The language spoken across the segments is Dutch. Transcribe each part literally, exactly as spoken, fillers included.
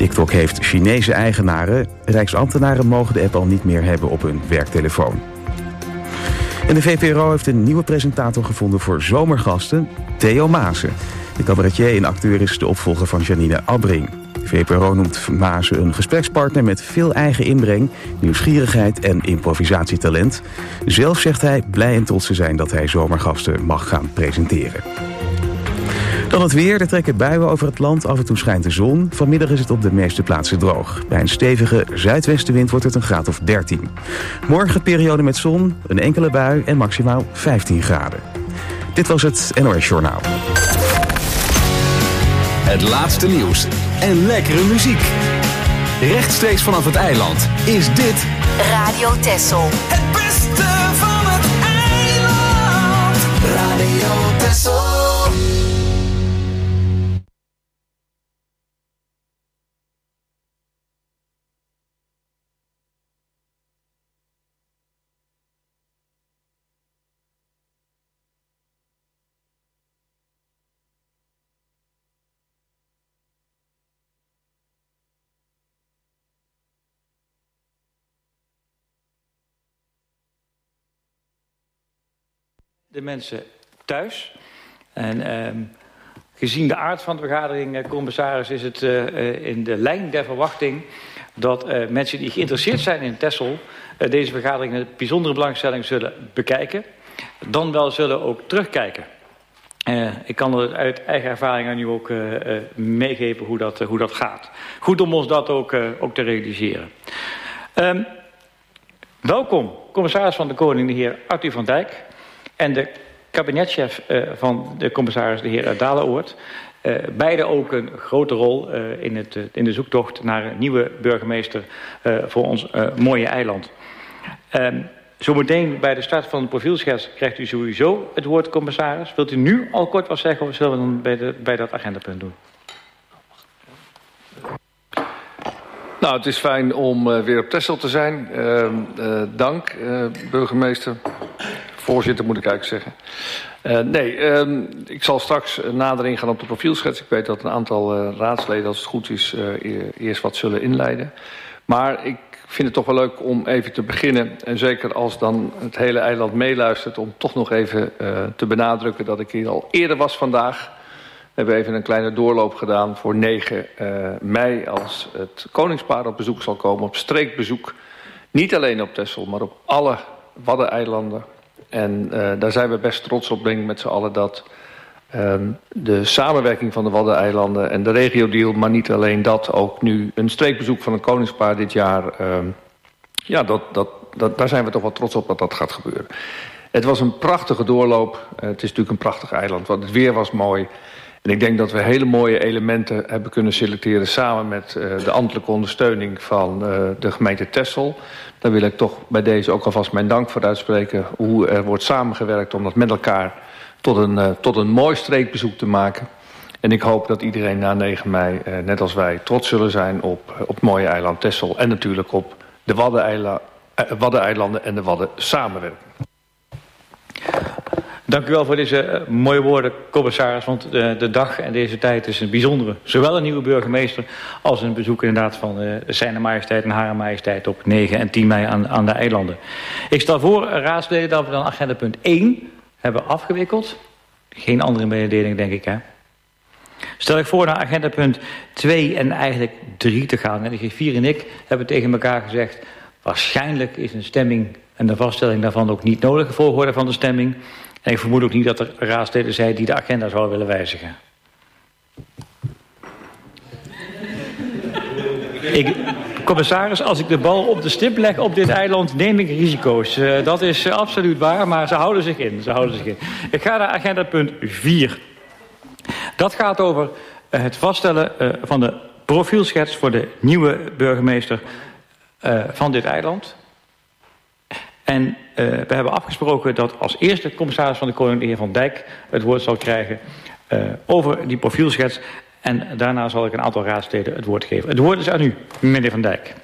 TikTok heeft Chinese eigenaren. Rijksambtenaren mogen de app al niet meer hebben op hun werktelefoon. En de V P R O heeft een nieuwe presentator gevonden voor zomergasten, Theo Maassen. De cabaretier en acteur is de opvolger van Janine Abbring. De V P R O noemt Maassen een gesprekspartner met veel eigen inbreng, nieuwsgierigheid en improvisatietalent. Zelf zegt hij blij en trots te zijn dat hij zomergasten mag gaan presenteren. Dan het weer. Er trekken buien over het land. Af en toe schijnt de zon. Vanmiddag is het op de meeste plaatsen droog. Bij een stevige zuidwestenwind wordt het een graad of dertien. Morgen periode met zon, een enkele bui en maximaal vijftien graden. Dit was het N O S Journaal. Het laatste nieuws en lekkere muziek. Rechtstreeks vanaf het eiland is dit Radio Texel. Het beste van het eiland. Radio Texel. De mensen thuis. En um, gezien de aard van de vergadering, uh, commissaris, is het uh, uh, in de lijn der verwachting dat uh, mensen die geïnteresseerd zijn in Texel uh, deze vergadering met bijzondere belangstelling zullen bekijken. Dan wel zullen ook terugkijken. Uh, ik kan er uit eigen ervaring aan u ook uh, uh, meegeven hoe dat, uh, hoe dat gaat. Goed om ons dat ook, uh, ook te realiseren. Um, welkom, commissaris van de Koning, de heer Arthur van Dijk. En de kabinetchef uh, van de commissaris, de heer Dalenoort. Uh, beide ook een grote rol uh, in, het, uh, in de zoektocht naar een nieuwe burgemeester uh, voor ons uh, mooie eiland. Uh, zometeen bij de start van de profielschets krijgt u sowieso het woord, commissaris. Wilt u nu al kort wat zeggen of zullen we dan bij, de, bij dat agendapunt doen? Nou, het is fijn om uh, weer op Texel te zijn. Uh, uh, dank, uh, burgemeester. Voorzitter moet ik eigenlijk zeggen. Uh, nee, uh, ik zal straks uh, nader ingaan op de profielschets. Ik weet dat een aantal uh, raadsleden, als het goed is, uh, eerst wat zullen inleiden. Maar ik vind het toch wel leuk om even te beginnen. En zeker als dan het hele eiland meeluistert, om toch nog even uh, te benadrukken dat ik hier al eerder was vandaag. We hebben even een kleine doorloop gedaan voor negen mei... als het koningspaar op bezoek zal komen, op streekbezoek. Niet alleen op Texel, maar op alle Waddeneilanden. En uh, daar zijn we best trots op, denk ik, met z'n allen, dat uh, de samenwerking van de Waddeneilanden en de regio-deal, maar niet alleen dat, ook nu een streekbezoek van een koningspaar dit jaar. Uh, ja, dat, dat, dat, daar zijn we toch wel trots op dat dat gaat gebeuren. Het was een prachtige doorloop. Uh, het is natuurlijk een prachtig eiland, want het weer was mooi. En ik denk dat we hele mooie elementen hebben kunnen selecteren samen met uh, de ambtelijke ondersteuning van uh, de gemeente Texel. Daar wil ik toch bij deze ook alvast mijn dank voor uitspreken. Hoe er wordt samengewerkt om dat met elkaar tot een, uh, tot een mooi streekbezoek te maken. En ik hoop dat iedereen na negen mei, uh, net als wij, trots zullen zijn op, uh, op het mooie eiland Texel. En natuurlijk op de Waddeneilanden, uh, Waddeneilanden en de Wadden samenwerking. Dank u wel voor deze uh, mooie woorden, commissaris. Want uh, de dag en deze tijd is een bijzondere. Zowel een nieuwe burgemeester als een bezoek inderdaad van uh, Zijne Majesteit en Hare Majesteit op negen en tien mei aan, aan de eilanden. Ik stel voor, uh, raadsleden, dat we dan agenda punt één hebben afgewikkeld. Geen andere mededeling, denk ik, hè? Stel ik voor naar agenda punt twee en eigenlijk drie te gaan. En de griffier en ik hebben tegen elkaar gezegd, waarschijnlijk is een stemming en de vaststelling daarvan ook niet nodig, de volgorde van de stemming. En ik vermoed ook niet dat er raadsleden zijn die de agenda zouden willen wijzigen. Ik, commissaris, als ik de bal op de stip leg op dit eiland, neem ik risico's. Uh, dat is uh, absoluut waar, maar ze houden zich in. Ze houden zich in. Ik ga naar agenda punt vier. Dat gaat over uh, het vaststellen uh, van de profielschets voor de nieuwe burgemeester uh, van dit eiland. En uh, we hebben afgesproken dat als eerste commissaris van de Koning, de heer Van Dijk, het woord zal krijgen uh, over die profielschets. En daarna zal ik een aantal raadsleden het woord geven. Het woord is aan u, meneer Van Dijk.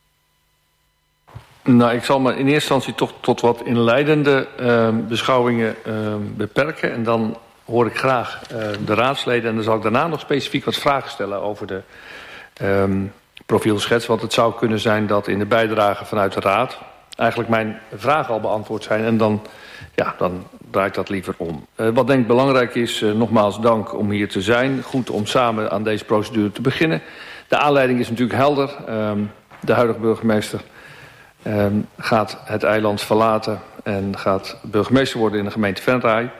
Nou, ik zal me in eerste instantie toch tot wat inleidende uh, beschouwingen uh, beperken. En dan hoor ik graag uh, de raadsleden. En dan zal ik daarna nog specifiek wat vragen stellen over de um, profielschets. Want het zou kunnen zijn dat in de bijdrage vanuit de Raad eigenlijk mijn vragen al beantwoord zijn. En dan, ja, dan draai ik dat liever om. Uh, wat denk ik belangrijk is, uh, nogmaals dank om hier te zijn. Goed om samen aan deze procedure te beginnen. De aanleiding is natuurlijk helder. Um, de huidige burgemeester um, gaat het eiland verlaten en gaat burgemeester worden in de gemeente Venray.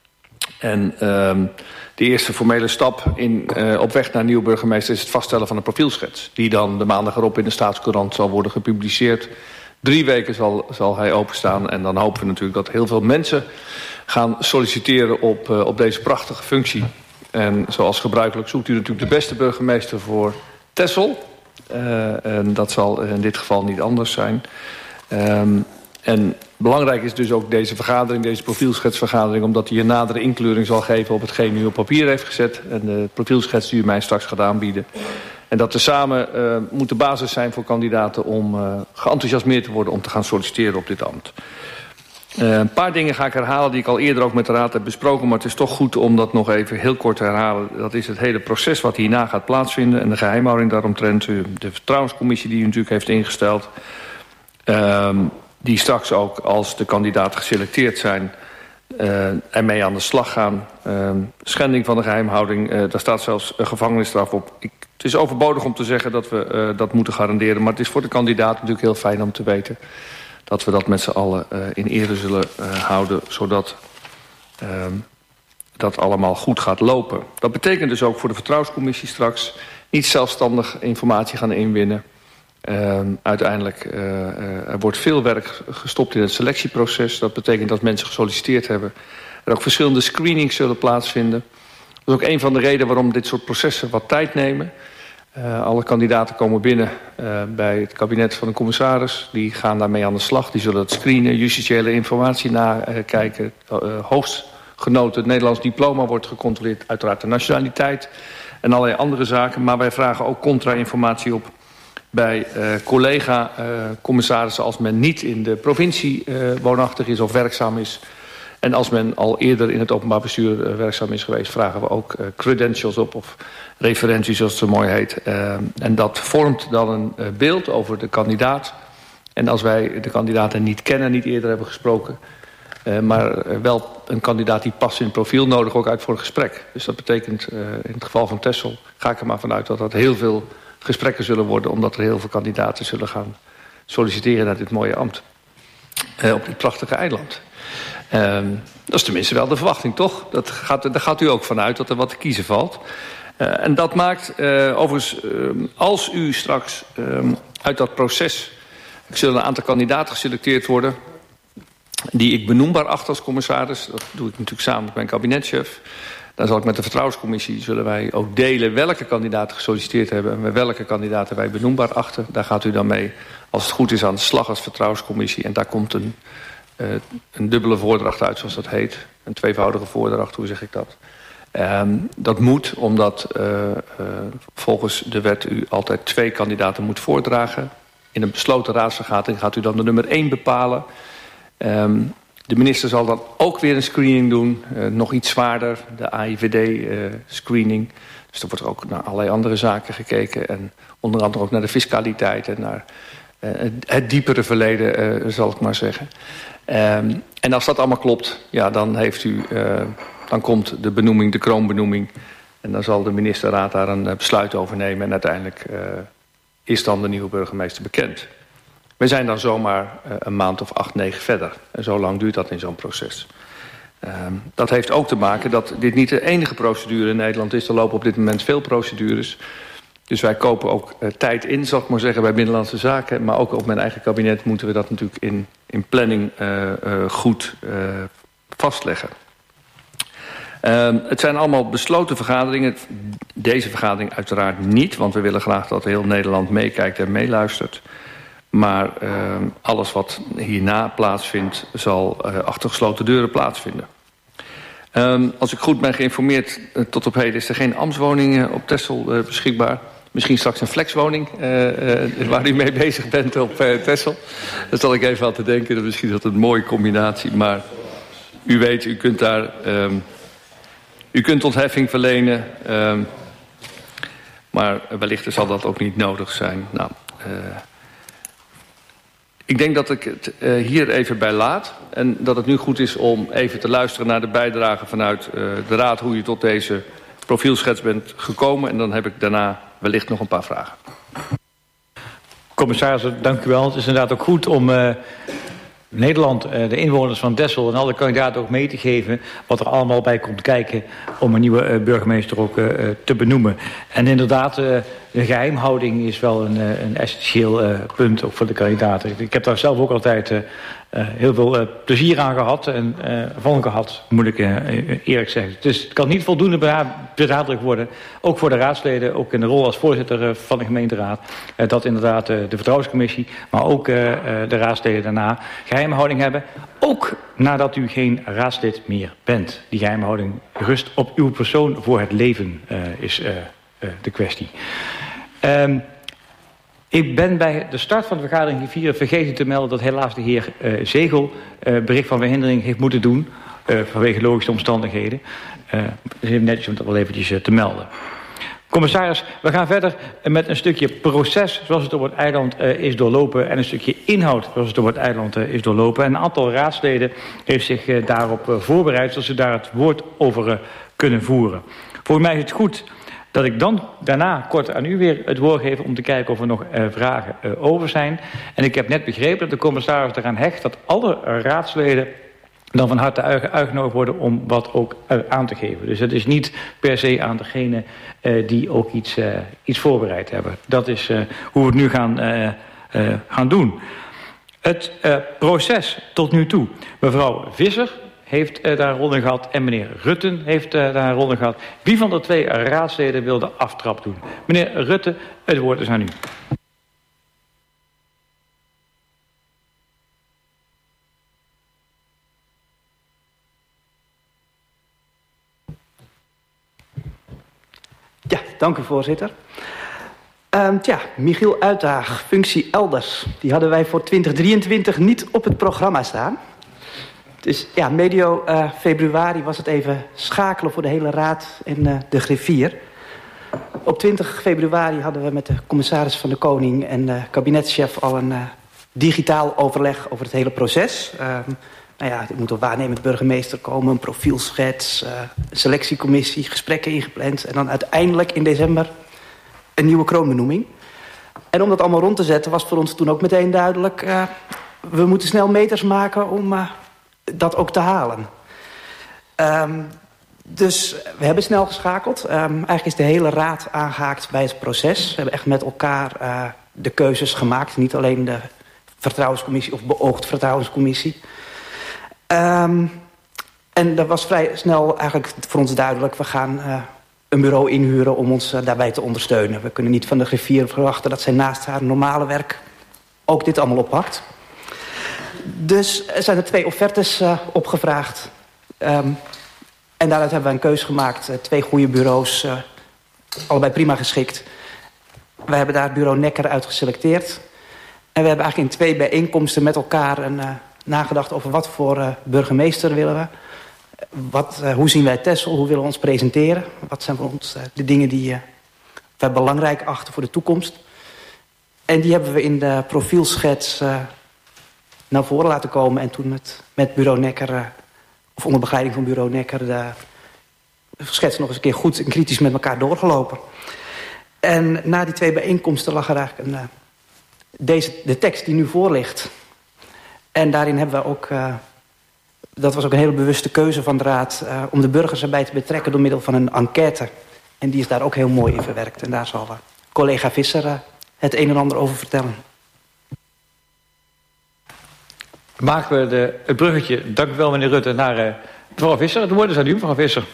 En um, de eerste formele stap in, uh, op weg naar een nieuwe burgemeester is het vaststellen van een profielschets. Die dan de maandag erop in de Staatscourant zal worden gepubliceerd. Drie weken zal, zal hij openstaan en dan hopen we natuurlijk dat heel veel mensen gaan solliciteren op, uh, op deze prachtige functie. En zoals gebruikelijk zoekt u natuurlijk de beste burgemeester voor Texel. Uh, en dat zal in dit geval niet anders zijn. Um, en belangrijk is dus ook deze vergadering, deze profielschetsvergadering, omdat hij een nadere inkleuring zal geven op hetgeen u op papier heeft gezet. En de profielschets die u mij straks gaat aanbieden. En dat tezamen uh, moet de basis zijn voor kandidaten om uh, geenthousiasmeerd te worden om te gaan solliciteren op dit ambt. Uh, een paar dingen ga ik herhalen die ik al eerder ook met de Raad heb besproken, maar het is toch goed om dat nog even heel kort te herhalen. Dat is het hele proces wat hierna gaat plaatsvinden en de geheimhouding daaromtrent. De vertrouwenscommissie die u natuurlijk heeft ingesteld. Uh, die straks ook als de kandidaten geselecteerd zijn uh, ermee aan de slag gaan. Uh, schending van de geheimhouding, uh, daar staat zelfs een gevangenisstraf op. Ik, het is overbodig om te zeggen dat we uh, dat moeten garanderen, maar het is voor de kandidaat natuurlijk heel fijn om te weten dat we dat met z'n allen uh, in ere zullen uh, houden, zodat uh, dat allemaal goed gaat lopen. Dat betekent dus ook voor de vertrouwenscommissie straks niet zelfstandig informatie gaan inwinnen. Uh, uiteindelijk, uh, uh, er wordt veel werk gestopt in het selectieproces. Dat betekent dat mensen gesolliciteerd hebben. Er ook verschillende screenings zullen plaatsvinden. Dat is ook een van de redenen waarom dit soort processen wat tijd nemen. Uh, alle kandidaten komen binnen uh, bij het kabinet van de commissaris. Die gaan daarmee aan de slag. Die zullen het screenen, justitiële informatie nakijken. Uh, hoogstgenoten, het Nederlands diploma wordt gecontroleerd. Uiteraard de nationaliteit en allerlei andere zaken. Maar wij vragen ook contra-informatie op bij uh, collega-commissarissen uh, als men niet in de provincie uh, woonachtig is of werkzaam is. En als men al eerder in het openbaar bestuur uh, werkzaam is geweest, vragen we ook uh, credentials op of referenties zoals het zo mooi heet. Uh, en dat vormt dan een uh, beeld over de kandidaat. En als wij de kandidaten niet kennen, niet eerder hebben gesproken, uh, maar uh, wel een kandidaat die past in het profiel, nodig ook uit voor een gesprek. Dus dat betekent uh, in het geval van Texel, ga ik er maar vanuit dat dat heel veel gesprekken zullen worden, omdat er heel veel kandidaten zullen gaan solliciteren naar dit mooie ambt. Uh, op dit prachtige eiland. Uh, dat is tenminste wel de verwachting, toch? Dat gaat, daar gaat u ook vanuit dat er wat te kiezen valt. Uh, en dat maakt, uh, overigens, uh, als u straks uh, uit dat proces, er zullen een aantal kandidaten geselecteerd worden, die ik benoembaar acht als commissaris. Dat doe ik natuurlijk samen met mijn kabinetchef. Dan zal ik met de vertrouwenscommissie, zullen wij ook delen welke kandidaten gesolliciteerd hebben en met welke kandidaten wij benoembaar achten. Daar gaat u dan mee, als het goed is, aan de slag als vertrouwenscommissie. En daar komt een, uh, een dubbele voordracht uit, zoals dat heet. Een tweevoudige voordracht, hoe zeg ik dat? Um, dat moet, omdat uh, uh, volgens de wet u altijd twee kandidaten moet voordragen. In een besloten raadsvergadering gaat u dan de nummer één bepalen. Um, De minister zal dan ook weer een screening doen, uh, nog iets zwaarder, de A I V D-screening. Uh, dus er wordt ook naar allerlei andere zaken gekeken. En onder andere ook naar de fiscaliteit en naar uh, het diepere verleden, uh, zal ik maar zeggen. Um, en als dat allemaal klopt, ja, dan, heeft u, uh, dan komt de benoeming, de kroonbenoeming. En dan zal de ministerraad daar een uh, besluit over nemen. En uiteindelijk uh, is dan de nieuwe burgemeester bekend. We zijn dan zomaar uh, een maand of acht, negen verder. En zo lang duurt dat in zo'n proces. Uh, dat heeft ook te maken dat dit niet de enige procedure in Nederland is. Er lopen op dit moment veel procedures. Dus wij kopen ook uh, tijd in, zal ik maar zeggen, bij Binnenlandse Zaken. Maar ook op mijn eigen kabinet moeten we dat natuurlijk in, in planning uh, uh, goed uh, vastleggen. Uh, het zijn allemaal besloten vergaderingen. Deze vergadering uiteraard niet, want we willen graag dat heel Nederland meekijkt en meeluistert. Maar uh, alles wat hierna plaatsvindt, zal uh, achter gesloten deuren plaatsvinden. Um, als ik goed ben geïnformeerd, uh, tot op heden is er geen ambtswoning uh, op Texel uh, beschikbaar. Misschien straks een flexwoning uh, uh, waar u mee bezig bent op uh, Texel. Daar zal ik even aan te denken. Misschien is dat een mooie combinatie. Maar u weet, u kunt daar... Um, u kunt ontheffing verlenen... Um, Maar wellicht zal dat ook niet nodig zijn. Nou, uh, ik denk dat ik het uh, hier even bij laat. En dat het nu goed is om even te luisteren naar de bijdrage vanuit uh, de Raad... hoe je tot deze profielschets bent gekomen. En dan heb ik daarna wellicht nog een paar vragen. Commissaris, dank u wel. Het is inderdaad ook goed om uh, Nederland, uh, de inwoners van Texel en alle kandidaten ook mee te geven wat er allemaal bij komt kijken om een nieuwe uh, burgemeester ook uh, te benoemen. En inderdaad, uh, de geheimhouding is wel een, uh, een essentieel uh, punt ook voor de kandidaten. Ik heb daar zelf ook altijd uh, uh, heel veel uh, plezier aan gehad en uh, van gehad, moet ik uh, eerlijk zeggen. Dus het kan niet voldoende benadrukt worden, ook voor de raadsleden, ook in de rol als voorzitter uh, van de gemeenteraad, uh, dat inderdaad uh, de vertrouwenscommissie, maar ook uh, uh, de raadsleden daarna geheimhouding hebben. Ook nadat u geen raadslid meer bent. Die geheimhouding rust op uw persoon voor het leven uh, is uh, uh, de kwestie. Um, ik ben bij de start van de vergadering hiervier vergeten te melden dat helaas de heer uh, Zegel uh, bericht van verhindering heeft moeten doen uh, vanwege logische omstandigheden. Uh, dus even netjes om dat wel eventjes uh, te melden. Commissaris, we gaan verder met een stukje proces zoals het op het eiland uh, is doorlopen en een stukje inhoud zoals het op het eiland uh, is doorlopen. En een aantal raadsleden heeft zich uh, daarop uh, voorbereid zodat ze daar het woord over uh, kunnen voeren. Volgens mij is het goed dat ik dan daarna kort aan u weer het woord geef om te kijken of er nog uh, vragen uh, over zijn. En ik heb net begrepen dat de commissaris eraan hecht dat alle raadsleden dan van harte uitgenodigd worden om wat ook uh, aan te geven. Dus het is niet per se aan degene uh, die ook iets, uh, iets voorbereid hebben. Dat is uh, hoe we het nu gaan, uh, uh, gaan doen. Het uh, proces tot nu toe. Mevrouw Visser heeft uh, daar een rol in gehad en meneer Rutten heeft uh, daar een rol in gehad. Wie van de twee raadsleden wil de aftrap doen? Meneer Rutten, het woord is aan u. Ja, dank u voorzitter. Um, tja, Michiel Uitdaag, functie elders. Die hadden wij voor twintig drieëntwintig niet op het programma staan. Dus ja, medio uh, februari was het even schakelen voor de hele raad en uh, de griffier. Op twintig februari hadden we met de commissaris van de Koning en de kabinetschef al een uh, digitaal overleg over het hele proces. Uh, nou ja, er moet een waarnemend burgemeester komen, een profielschets, uh, een selectiecommissie, gesprekken ingepland. En dan uiteindelijk in december een nieuwe kroonbenoeming. En om dat allemaal rond te zetten was voor ons toen ook meteen duidelijk, Uh, we moeten snel meters maken om Uh, dat ook te halen. Um, dus we hebben snel geschakeld. Um, eigenlijk is de hele raad aangehaakt bij het proces. We hebben echt met elkaar uh, de keuzes gemaakt. Niet alleen de vertrouwenscommissie of beoogd vertrouwenscommissie. Um, en dat was vrij snel eigenlijk voor ons duidelijk. We gaan uh, een bureau inhuren om ons uh, daarbij te ondersteunen. We kunnen niet van de griffier verwachten dat zij naast haar normale werk ook dit allemaal oppakt. Dus er zijn er twee offertes uh, opgevraagd. Um, en daaruit hebben we een keus gemaakt. Uh, twee goede bureaus, uh, allebei prima geschikt. We hebben daar bureau Necker uit geselecteerd. En we hebben eigenlijk in twee bijeenkomsten met elkaar een, uh, nagedacht over wat voor uh, burgemeester willen we. Wat, uh, hoe zien wij Texel, hoe willen we ons presenteren? Wat zijn voor ons uh, de dingen die uh, wij belangrijk achten voor de toekomst? En die hebben we in de profielschets Uh, naar voren laten komen en toen het met bureau Necker, uh, of onder begeleiding van bureau Necker, de schets nog eens een keer goed en kritisch met elkaar doorgelopen. En na die twee bijeenkomsten lag er eigenlijk een, uh, deze, de tekst die nu voor ligt. En daarin hebben we ook, uh, dat was ook een hele bewuste keuze van de raad, uh, om de burgers erbij te betrekken door middel van een enquête. En die is daar ook heel mooi in verwerkt. En daar zal uh, collega Visser uh, het een en ander over vertellen. Maken we de, het bruggetje, dank u wel meneer Rutte, naar uh, mevrouw Visser. Het woord is aan u, mevrouw Visser.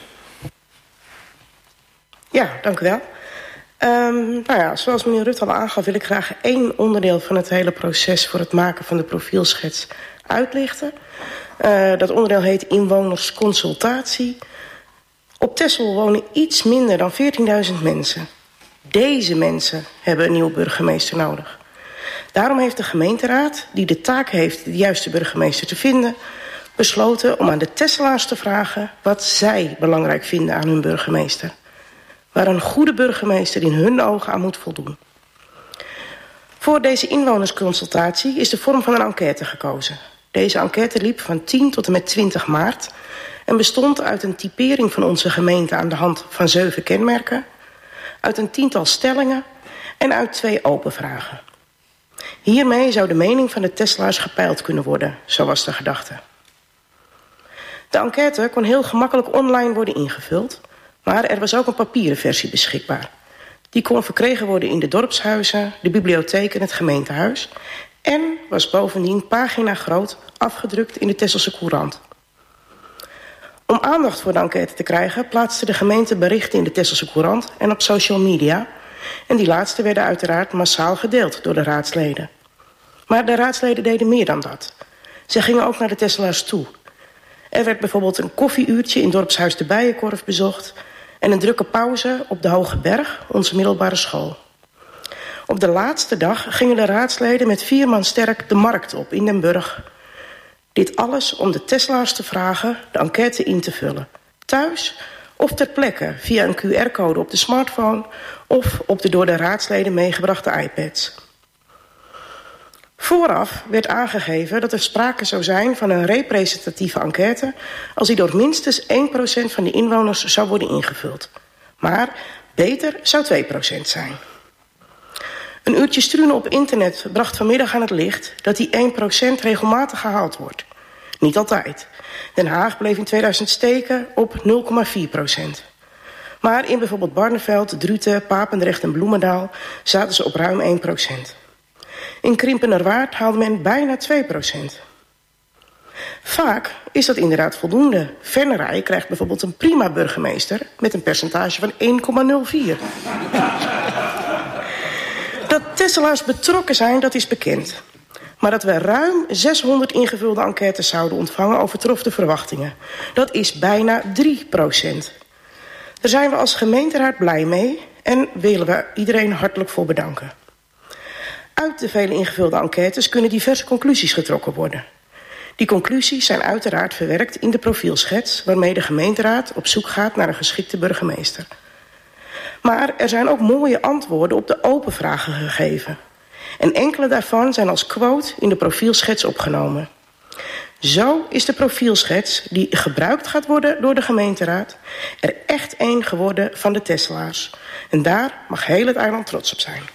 Ja, dank u wel. Um, nou ja, zoals meneer Rutte al aangaf, wil ik graag één onderdeel van het hele proces voor het maken van de profielschets uitlichten. Uh, dat onderdeel heet inwonersconsultatie. Op Texel wonen iets minder dan veertienduizend mensen. Deze mensen hebben een nieuwe burgemeester nodig. Daarom heeft de gemeenteraad, die de taak heeft de juiste burgemeester te vinden, besloten om aan de Tesselaars te vragen wat zij belangrijk vinden aan hun burgemeester. waar een goede burgemeester in hun ogen aan moet voldoen. Voor deze inwonersconsultatie is de vorm van een enquête gekozen. Deze enquête liep van tien tot en met twintig maart... en bestond uit een typering van onze gemeente aan de hand van zeven kenmerken... uit een tiental stellingen en uit twee open vragen. Hiermee zou de mening van de Tesselaars gepeild kunnen worden, zo was de gedachte. De enquête kon heel gemakkelijk online worden ingevuld... maar er was ook een papieren versie beschikbaar. Die kon verkregen worden in de dorpshuizen, de bibliotheek en het gemeentehuis... en was bovendien pagina groot afgedrukt in de Tesselse Courant. Om aandacht voor de enquête te krijgen plaatste de gemeente berichten in de Tesselse Courant en op social media... en die laatste werden uiteraard massaal gedeeld door de raadsleden. Maar de raadsleden deden meer dan dat. Ze gingen ook naar de Tesselaars toe. Er werd bijvoorbeeld een koffieuurtje in dorpshuis de Bijenkorf bezocht... en een drukke pauze op de Hoge Berg, onze middelbare school. Op de laatste dag gingen de raadsleden met vier man sterk de markt op in Den Burg. Dit alles om de Tesselaars te vragen de enquête in te vullen. Thuis of ter plekke via een Q R-code op de smartphone... of op de door de raadsleden meegebrachte iPads. Vooraf werd aangegeven dat er sprake zou zijn van een representatieve enquête... als die door minstens één procent van de inwoners zou worden ingevuld. Maar beter zou twee procent zijn. Een uurtje struinen op internet bracht vanmiddag aan het licht... dat die één procent regelmatig gehaald wordt. Niet altijd. Den Haag bleef in tweeduizend steken op nul komma vier procent. Maar in bijvoorbeeld Barneveld, Druten, Papendrecht en Bloemendaal... zaten ze op ruim één procent. In Krimpenerwaard haalde men bijna twee procent. Vaak is dat inderdaad voldoende. Venray krijgt bijvoorbeeld een prima burgemeester... met een percentage van één komma nul vier. Dat Tesselaars betrokken zijn, dat is bekend. Maar dat we ruim zeshonderd ingevulde enquêtes zouden ontvangen... overtrof de verwachtingen. Dat is bijna drie procent. Daar zijn we als gemeenteraad blij mee... en willen we iedereen hartelijk voor bedanken. Uit de vele ingevulde enquêtes kunnen diverse conclusies getrokken worden. Die conclusies zijn uiteraard verwerkt in de profielschets... waarmee de gemeenteraad op zoek gaat naar een geschikte burgemeester. Maar er zijn ook mooie antwoorden op de open vragen gegeven. En enkele daarvan zijn als quote in de profielschets opgenomen. Zo is de profielschets, die gebruikt gaat worden door de gemeenteraad... er echt één geworden van de Tesselaars. En daar mag heel het eiland trots op zijn.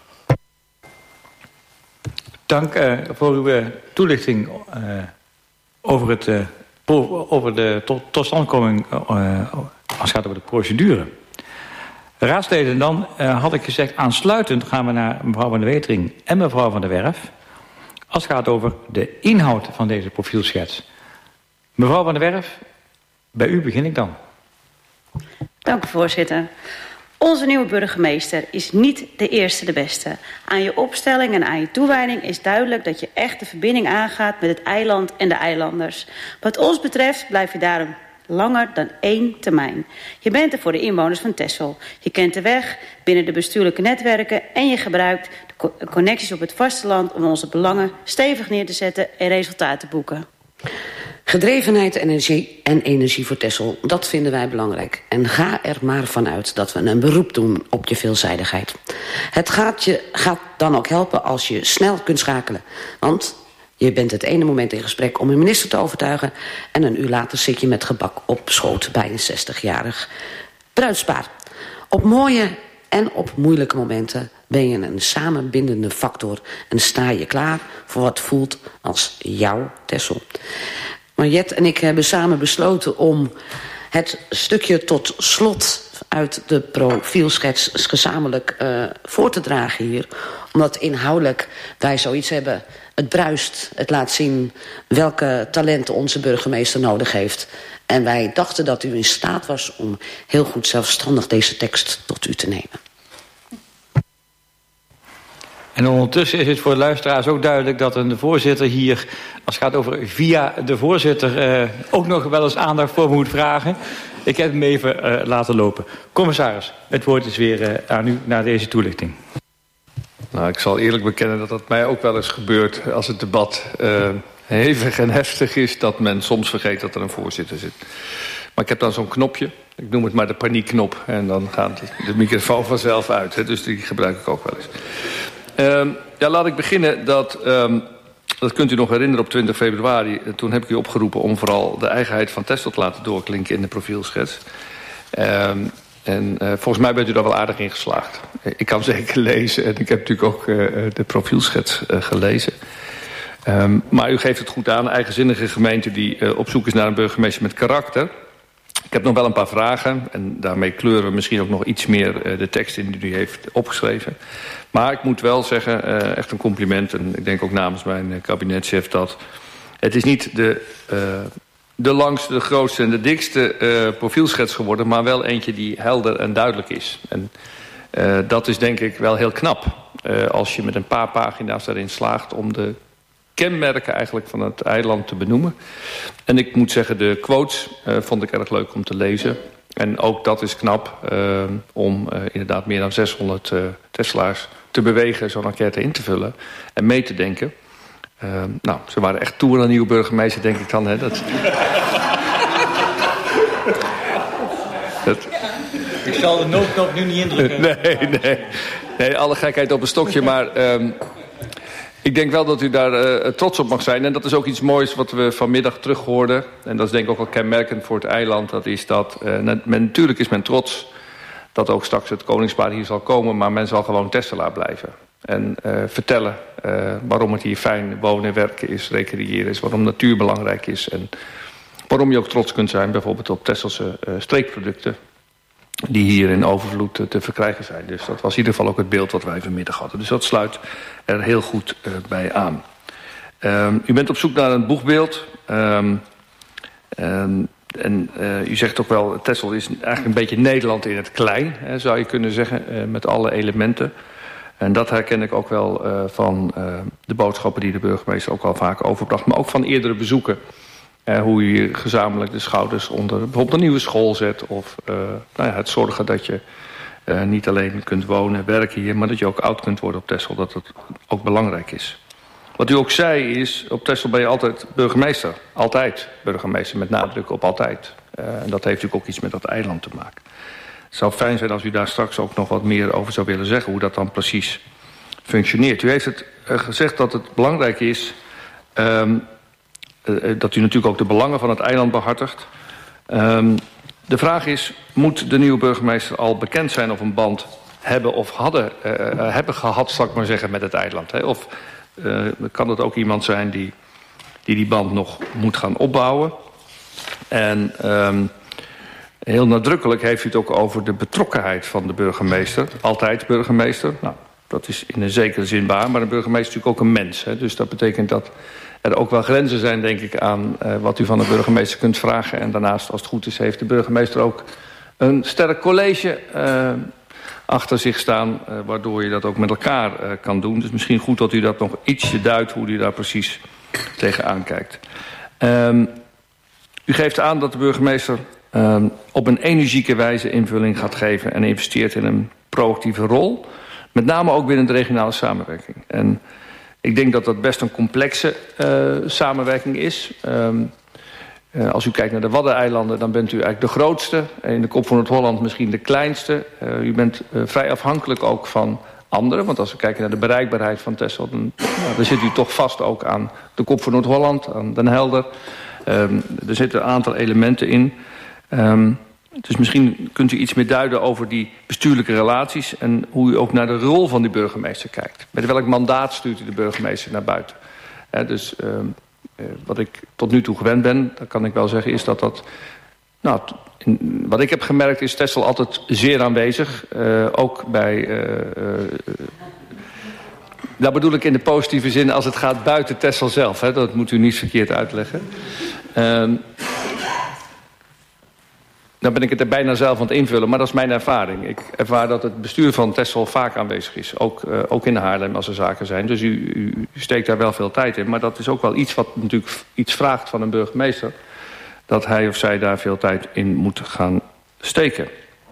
Dank uh, voor uw uh, toelichting uh, over, het, uh, over de tot, totstandkoming uh, als het gaat over de procedure. Raadsleden, dan uh, had ik gezegd, aansluitend gaan we naar mevrouw Van der Wetering en mevrouw Van der Werf... als het gaat over de inhoud van deze profielschets. Mevrouw Van der Werf, bij u begin ik dan. Dank u, voorzitter. Onze nieuwe burgemeester is niet de eerste de beste. Aan je opstelling en aan je toewijding is duidelijk dat je echt de verbinding aangaat met het eiland en de eilanders. Wat ons betreft blijf je daarom langer dan één termijn. Je bent er voor de inwoners van Texel. Je kent de weg binnen de bestuurlijke netwerken en je gebruikt de connecties op het vasteland om onze belangen stevig neer te zetten en resultaten te boeken. Gedrevenheid en energie, en energie voor Texel, dat vinden wij belangrijk. En ga er maar vanuit dat we een beroep doen op je veelzijdigheid. Het gaat je gaat dan ook helpen als je snel kunt schakelen. Want je bent het ene moment in gesprek om een minister te overtuigen... en een uur later zit je met gebak op schoot bij een zestigjarig bruidspaar. Op mooie en op moeilijke momenten ben je een samenbindende factor... en sta je klaar voor wat voelt als jouw Texel. Mariette en ik hebben samen besloten om het stukje tot slot uit de profielschets gezamenlijk uh, voor te dragen hier. Omdat inhoudelijk wij zoiets hebben. Het bruist, het laat zien welke talenten onze burgemeester nodig heeft. En wij dachten dat u in staat was om heel goed zelfstandig deze tekst tot u te nemen. En ondertussen is het voor de luisteraars ook duidelijk dat een voorzitter hier, als het gaat over via de voorzitter, uh, ook nog wel eens aandacht voor moet vragen. Ik heb hem even uh, laten lopen. Commissaris, het woord is weer uh, aan u na deze toelichting. Nou, ik zal eerlijk bekennen dat het mij ook wel eens gebeurt als het debat uh, hevig en heftig is, dat men soms vergeet dat er een voorzitter zit. Maar ik heb dan zo'n knopje. Ik noem het maar de paniekknop. En dan gaat de microfoon vanzelf uit. Hè, dus die gebruik ik ook wel eens. Um, ja, laat ik beginnen. Dat, um, dat kunt u nog herinneren op twintig februari. Toen heb ik u opgeroepen om vooral de eigenheid van Texel te laten doorklinken in de profielschets. Um, en uh, volgens mij bent u daar wel aardig in geslaagd. Ik kan zeker lezen. En ik heb natuurlijk ook uh, de profielschets uh, gelezen. Um, maar u geeft het goed aan. Een eigenzinnige gemeente die uh, op zoek is naar een burgemeester met karakter. Ik heb nog wel een paar vragen. En daarmee kleuren we misschien ook nog iets meer uh, de tekst in die u heeft opgeschreven. Maar ik moet wel zeggen, uh, echt een compliment. En ik denk ook namens mijn uh, kabinetchef dat het is niet de, uh, de langste, de grootste en de dikste uh, profielschets geworden. Maar wel eentje die helder en duidelijk is. En uh, dat is denk ik wel heel knap. Uh, als je met een paar pagina's daarin slaagt om de kenmerken eigenlijk van het eiland te benoemen. En ik moet zeggen, de quotes uh, vond ik erg leuk om te lezen. En ook dat is knap uh, om uh, inderdaad meer dan zeshonderd uh, Tesselaars te bewegen zo'n enquête in te vullen en mee te denken. Uh, nou, ze waren echt toe aan een nieuwe burgemeester, denk ik dan. Hè? Dat... dat... Ik zal de noodknop nu niet indrukken. Nee, nee. Nee, alle gekheid op een stokje, maar Um, ik denk wel dat u daar uh, trots op mag zijn. En dat is ook iets moois wat we vanmiddag terug hoorden. En dat is denk ik ook wel kenmerkend voor het eiland. Dat is dat, uh, men, natuurlijk is men trots dat ook straks het koningspaar hier zal komen. Maar men zal gewoon Tesselaar blijven. En uh, vertellen uh, waarom het hier fijn wonen en werken is, recreëren is. Waarom natuur belangrijk is. En waarom je ook trots kunt zijn bijvoorbeeld op Tesselse uh, streekproducten. Die hier in overvloed uh, te verkrijgen zijn. Dus dat was in ieder geval ook het beeld wat wij vanmiddag hadden. Dus dat sluit er heel goed uh, bij aan. Um, u bent op zoek naar een boegbeeld. Um, um, en uh, u zegt ook wel, Texel is eigenlijk een beetje Nederland in het klein. Hè, zou je kunnen zeggen, uh, met alle elementen. En dat herken ik ook wel uh, van uh, de boodschappen die de burgemeester ook al vaak overbracht. Maar ook van eerdere bezoeken. Uh, hoe je hier gezamenlijk de schouders onder bijvoorbeeld een nieuwe school zet. Of uh, nou ja, het zorgen dat je uh, niet alleen kunt wonen en werken hier. Maar dat je ook oud kunt worden op Texel. Dat dat ook belangrijk is. Wat u ook zei is, op Texel ben je altijd burgemeester. Altijd burgemeester, met nadruk op altijd. Uh, en dat heeft natuurlijk ook iets met dat eiland te maken. Het zou fijn zijn als u daar straks ook nog wat meer over zou willen zeggen. Hoe dat dan precies functioneert. U heeft het uh, gezegd dat het belangrijk is Um, Uh, dat u natuurlijk ook de belangen van het eiland behartigt. Um, de vraag is, moet de nieuwe burgemeester al bekend zijn of een band hebben of hadden, uh, uh, hebben gehad, zal ik maar zeggen, met het eiland? Hè? Of uh, kan het ook iemand zijn die, die die band nog moet gaan opbouwen? En um, heel nadrukkelijk heeft u het ook over de betrokkenheid van de burgemeester. Altijd burgemeester. Nou, dat is in een zekere zin waar, maar een burgemeester is natuurlijk ook een mens. Hè? Dus dat betekent dat er ook wel grenzen zijn, denk ik, aan uh, wat u van de burgemeester kunt vragen. En daarnaast, als het goed is, heeft de burgemeester ook een sterk college uh, achter zich staan, uh, waardoor je dat ook met elkaar uh, kan doen. Dus misschien goed dat u dat nog ietsje duidt, hoe u daar precies tegenaan kijkt. Um, u geeft aan dat de burgemeester um, op een energieke wijze invulling gaat geven en investeert in een proactieve rol. Met name ook binnen de regionale samenwerking. En ik denk dat dat best een complexe uh, samenwerking is. Um, uh, als u kijkt naar de Waddeneilanden, dan bent u eigenlijk de grootste. In de Kop van Noord-Holland misschien de kleinste. Uh, u bent uh, vrij afhankelijk ook van anderen. Want als we kijken naar de bereikbaarheid van Texel, dan, nou, dan zit u toch vast ook aan de Kop van Noord-Holland, aan Den Helder. Um, er zitten een aantal elementen in. Um, Dus misschien kunt u iets meer duiden over die bestuurlijke relaties en hoe u ook naar de rol van die burgemeester kijkt. Met welk mandaat stuurt u de burgemeester naar buiten? He, dus uh, uh, wat ik tot nu toe gewend ben, dat kan ik wel zeggen, is dat dat... Nou, in, wat ik heb gemerkt is Texel altijd zeer aanwezig. Uh, ook bij... Uh, uh, dat bedoel ik in de positieve zin als het gaat buiten Texel zelf. Hè, dat moet u niet verkeerd uitleggen. Uh, Dan ben ik het er bijna zelf aan het invullen, maar dat is mijn ervaring. Ik ervaar dat het bestuur van Texel vaak aanwezig is. Ook, uh, ook in Haarlem als er zaken zijn. Dus u, u, u steekt daar wel veel tijd in. Maar dat is ook wel iets wat natuurlijk iets vraagt van een burgemeester. Dat hij of zij daar veel tijd in moet gaan steken.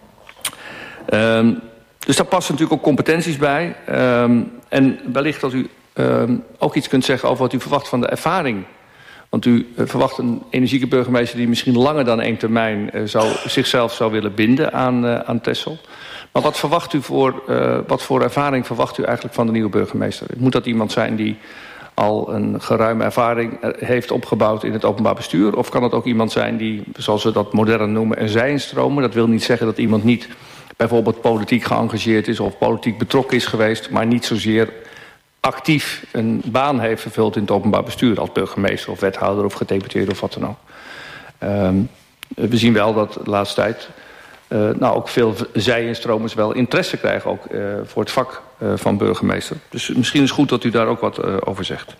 Um, dus daar passen natuurlijk ook competenties bij. Um, en wellicht dat u um, ook iets kunt zeggen over wat u verwacht van de ervaring Want u uh, verwacht een energieke burgemeester die misschien langer dan één termijn uh, zou, zichzelf zou willen binden aan, uh, aan Texel. Maar wat verwacht u voor, uh, wat voor ervaring verwacht u eigenlijk van de nieuwe burgemeester? Moet dat iemand zijn die al een geruime ervaring heeft opgebouwd in het openbaar bestuur? Of kan het ook iemand zijn die, zoals we dat modern noemen, een zijinstromer? Dat wil niet zeggen dat iemand niet bijvoorbeeld politiek geëngageerd is of politiek betrokken is geweest, maar niet zozeer actief een baan heeft vervuld in het openbaar bestuur als burgemeester of wethouder of gedeputeerde of wat dan ook. Um, we zien wel dat de laatste tijd uh, nou ook veel zijinstromers wel interesse krijgen ook uh, voor het vak uh, van burgemeester. Dus misschien is het goed dat u daar ook wat uh, over zegt.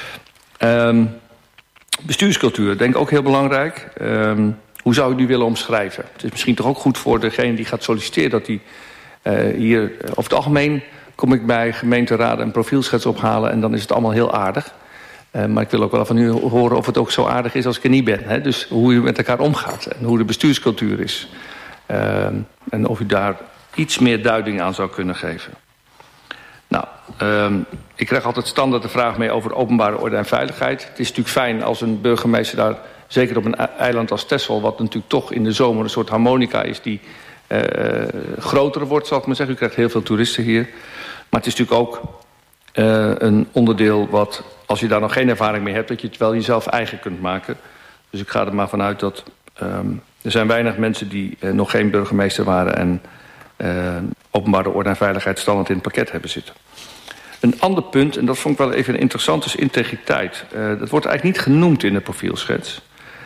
Um, bestuurscultuur, denk ik ook heel belangrijk. Um, hoe zou u die willen omschrijven? Het is misschien toch ook goed voor degene die gaat solliciteren dat die uh, hier uh, over het algemeen kom ik bij gemeenteraden een profielschets ophalen en dan is het allemaal heel aardig. Uh, maar ik wil ook wel van u horen of het ook zo aardig is als ik er niet ben. Hè? Dus hoe u met elkaar omgaat en hoe de bestuurscultuur is. Uh, en of u daar iets meer duiding aan zou kunnen geven. Nou, uh, ik krijg altijd standaard de vraag mee over openbare orde en veiligheid. Het is natuurlijk fijn als een burgemeester daar, zeker op een eiland als Texel, wat natuurlijk toch in de zomer een soort harmonica is die uh, groter wordt, zal ik maar zeggen. U krijgt heel veel toeristen hier. Maar het is natuurlijk ook uh, een onderdeel wat, als je daar nog geen ervaring mee hebt, dat je het wel jezelf eigen kunt maken. Dus ik ga er maar vanuit dat um, er zijn weinig mensen die uh, nog geen burgemeester waren en uh, openbare orde en veiligheid standaard in het pakket hebben zitten. Een ander punt, en dat vond ik wel even interessant, is integriteit. Uh, dat wordt eigenlijk niet genoemd in de profielschets.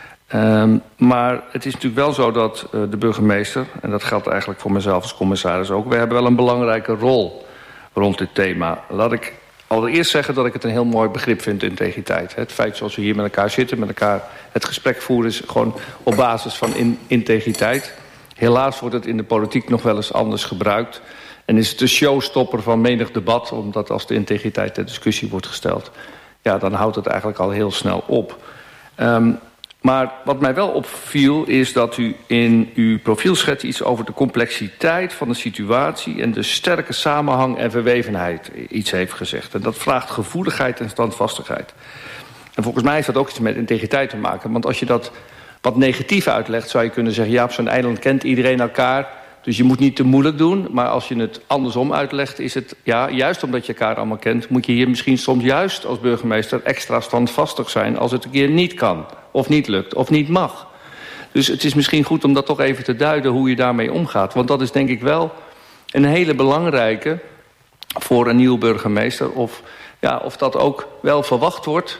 Um, maar het is natuurlijk wel zo dat uh, de burgemeester, en dat geldt eigenlijk voor mezelf als commissaris ook, we hebben wel een belangrijke rol rond dit thema. Laat ik allereerst zeggen dat ik het een heel mooi begrip vind, integriteit. Het feit zoals we hier met elkaar zitten, met elkaar het gesprek voeren, is gewoon op basis van in, integriteit. Helaas wordt het in de politiek nog wel eens anders gebruikt. En is het de showstopper van menig debat, omdat als de integriteit ter discussie wordt gesteld, ja, dan houdt het eigenlijk al heel snel op. Um, maar wat mij wel opviel is dat u in uw profielschets iets over de complexiteit van de situatie en de sterke samenhang en verwevenheid iets heeft gezegd. En dat vraagt gevoeligheid en standvastigheid. En volgens mij heeft dat ook iets met integriteit te maken. Want als je dat wat negatief uitlegt, zou je kunnen zeggen, ja, op zo'n eiland kent iedereen elkaar, dus je moet niet te moeilijk doen. Maar als je het andersom uitlegt, is het, ja, juist omdat je elkaar allemaal kent, moet je hier misschien soms juist als burgemeester extra standvastig zijn als het een keer niet kan, of niet lukt, of niet mag. Dus het is misschien goed om dat toch even te duiden hoe je daarmee omgaat. Want dat is denk ik wel een hele belangrijke voor een nieuwe burgemeester. Of, ja, of dat ook wel verwacht wordt.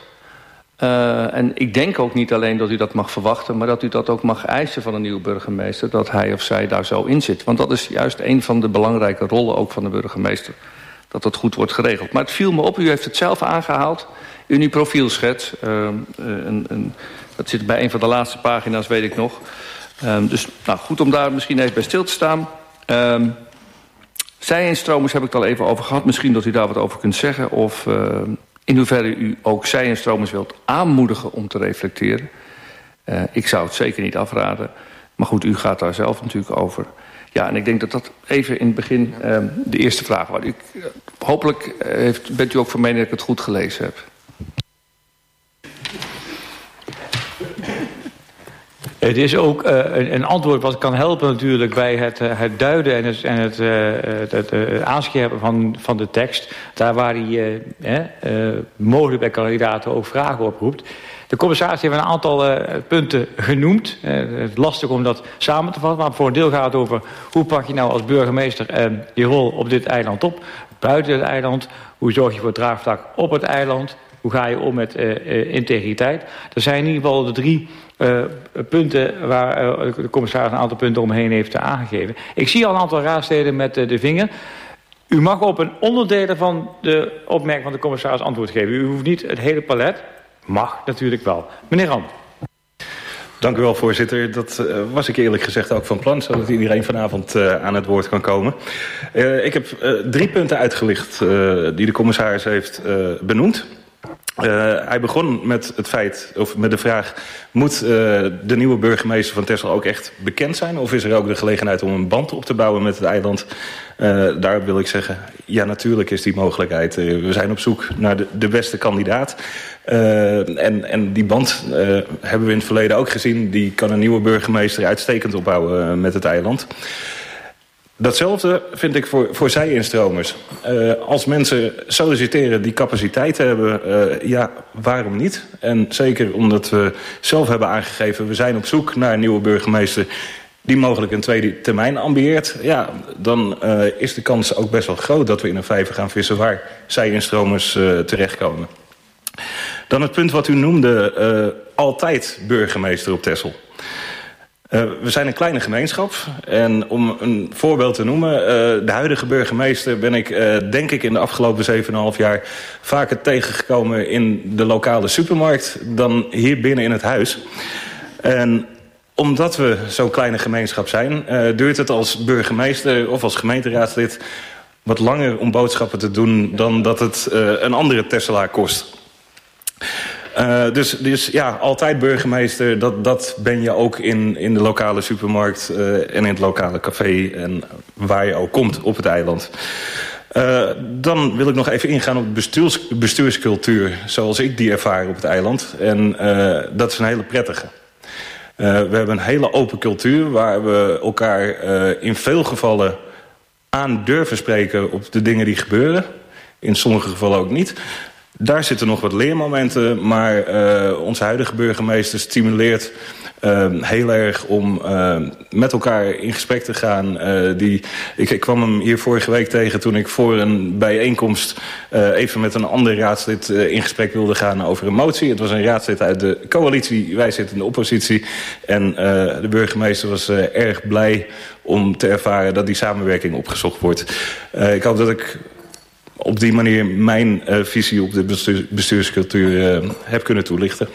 Uh, en ik denk ook niet alleen dat u dat mag verwachten, maar dat u dat ook mag eisen van een nieuwe burgemeester, dat hij of zij daar zo in zit. Want dat is juist een van de belangrijke rollen ook van de burgemeester, dat dat goed wordt geregeld. Maar het viel me op, u heeft het zelf aangehaald in uw profielschets. Uh, een, een, dat zit bij een van de laatste pagina's, weet ik nog. Uh, dus nou, goed om daar misschien even bij stil te staan. Uh, Zijinstromers heb ik het al even over gehad. Misschien dat u daar wat over kunt zeggen. Of uh, in hoeverre u ook zijinstromers wilt aanmoedigen om te reflecteren. Uh, ik zou het zeker niet afraden. Maar goed, u gaat daar zelf natuurlijk over. Ja, en ik denk dat dat even in het begin uh, de eerste vraag was. Ik, uh, hopelijk uh, heeft, bent u ook van mening dat ik het goed gelezen heb. Het is ook uh, een, een antwoord wat kan helpen natuurlijk bij het, uh, het duiden en het, en het, uh, het, het uh, aanscherpen van, van de tekst. Daar waar hij uh, uh, mogelijk bij kandidaten ook vragen oproept. De commissaris heeft een aantal uh, punten genoemd. Uh, het is lastig om dat samen te vatten. Maar voor een deel gaat het over hoe pak je nou als burgemeester uh, die rol op dit eiland op. Buiten het eiland. Hoe zorg je voor het draagvlak op het eiland. Hoe ga je om met uh, uh, integriteit. Er zijn in ieder geval de drie uh, punten waar uh, de commissaris een aantal punten omheen heeft uh, aangegeven. Ik zie al een aantal raadsleden met uh, de vinger. U mag op een onderdeel van de opmerking van de commissaris antwoord geven. U hoeft niet het hele palet. Mag natuurlijk wel. Meneer Rand. Dank u wel, voorzitter. Dat uh, was ik eerlijk gezegd ook van plan, zodat iedereen vanavond uh, aan het woord kan komen. Uh, ik heb uh, drie punten uitgelicht uh, die de commissaris heeft uh, benoemd. Uh, hij begon met het feit, of met de vraag, moet uh, de nieuwe burgemeester van Texel ook echt bekend zijn? Of is er ook de gelegenheid om een band op te bouwen met het eiland? Uh, daar wil ik zeggen, ja, natuurlijk is die mogelijkheid. Uh, we zijn op zoek naar de, de beste kandidaat. Uh, en, en die band uh, hebben we in het verleden ook gezien. Die kan een nieuwe burgemeester uitstekend opbouwen uh, met het eiland. Datzelfde vind ik voor, voor zij-instromers. Uh, als mensen solliciteren die capaciteit hebben, uh, ja, waarom niet? En zeker omdat we zelf hebben aangegeven, we zijn op zoek naar een nieuwe burgemeester die mogelijk een tweede termijn ambieert. Ja, dan uh, is de kans ook best wel groot dat we in een vijver gaan vissen waar zij-instromers uh, terechtkomen. Dan het punt wat u noemde, uh, altijd burgemeester op Texel. Uh, we zijn een kleine gemeenschap en om een voorbeeld te noemen, uh, de huidige burgemeester ben ik uh, denk ik in de afgelopen zeven en een half jaar vaker tegengekomen in de lokale supermarkt dan hier binnen in het huis. En omdat we zo'n kleine gemeenschap zijn, uh, duurt het als burgemeester of als gemeenteraadslid wat langer om boodschappen te doen dan dat het uh, een andere Tesselaar kost. Uh, dus, dus ja, altijd burgemeester, dat, dat ben je ook in, in de lokale supermarkt uh, en in het lokale café en waar je ook komt op het eiland. Uh, dan wil ik nog even ingaan op bestuurs, bestuurscultuur, zoals ik die ervaar op het eiland. En uh, dat is een hele prettige. Uh, we hebben een hele open cultuur waar we elkaar uh, in veel gevallen aan durven spreken op de dingen die gebeuren. In sommige gevallen ook niet. Daar zitten nog wat leermomenten, maar uh, onze huidige burgemeester stimuleert uh, heel erg om uh, met elkaar in gesprek te gaan. Uh, die, ik, ik kwam hem hier vorige week tegen toen ik voor een bijeenkomst uh, even met een ander raadslid uh, in gesprek wilde gaan over een motie. Het was een raadslid uit de coalitie, wij zitten in de oppositie. En uh, de burgemeester was uh, erg blij om te ervaren dat die samenwerking opgezocht wordt. Uh, ik hoop dat ik op die manier mijn uh, visie op de bestuur, bestuurscultuur uh, heb kunnen toelichten.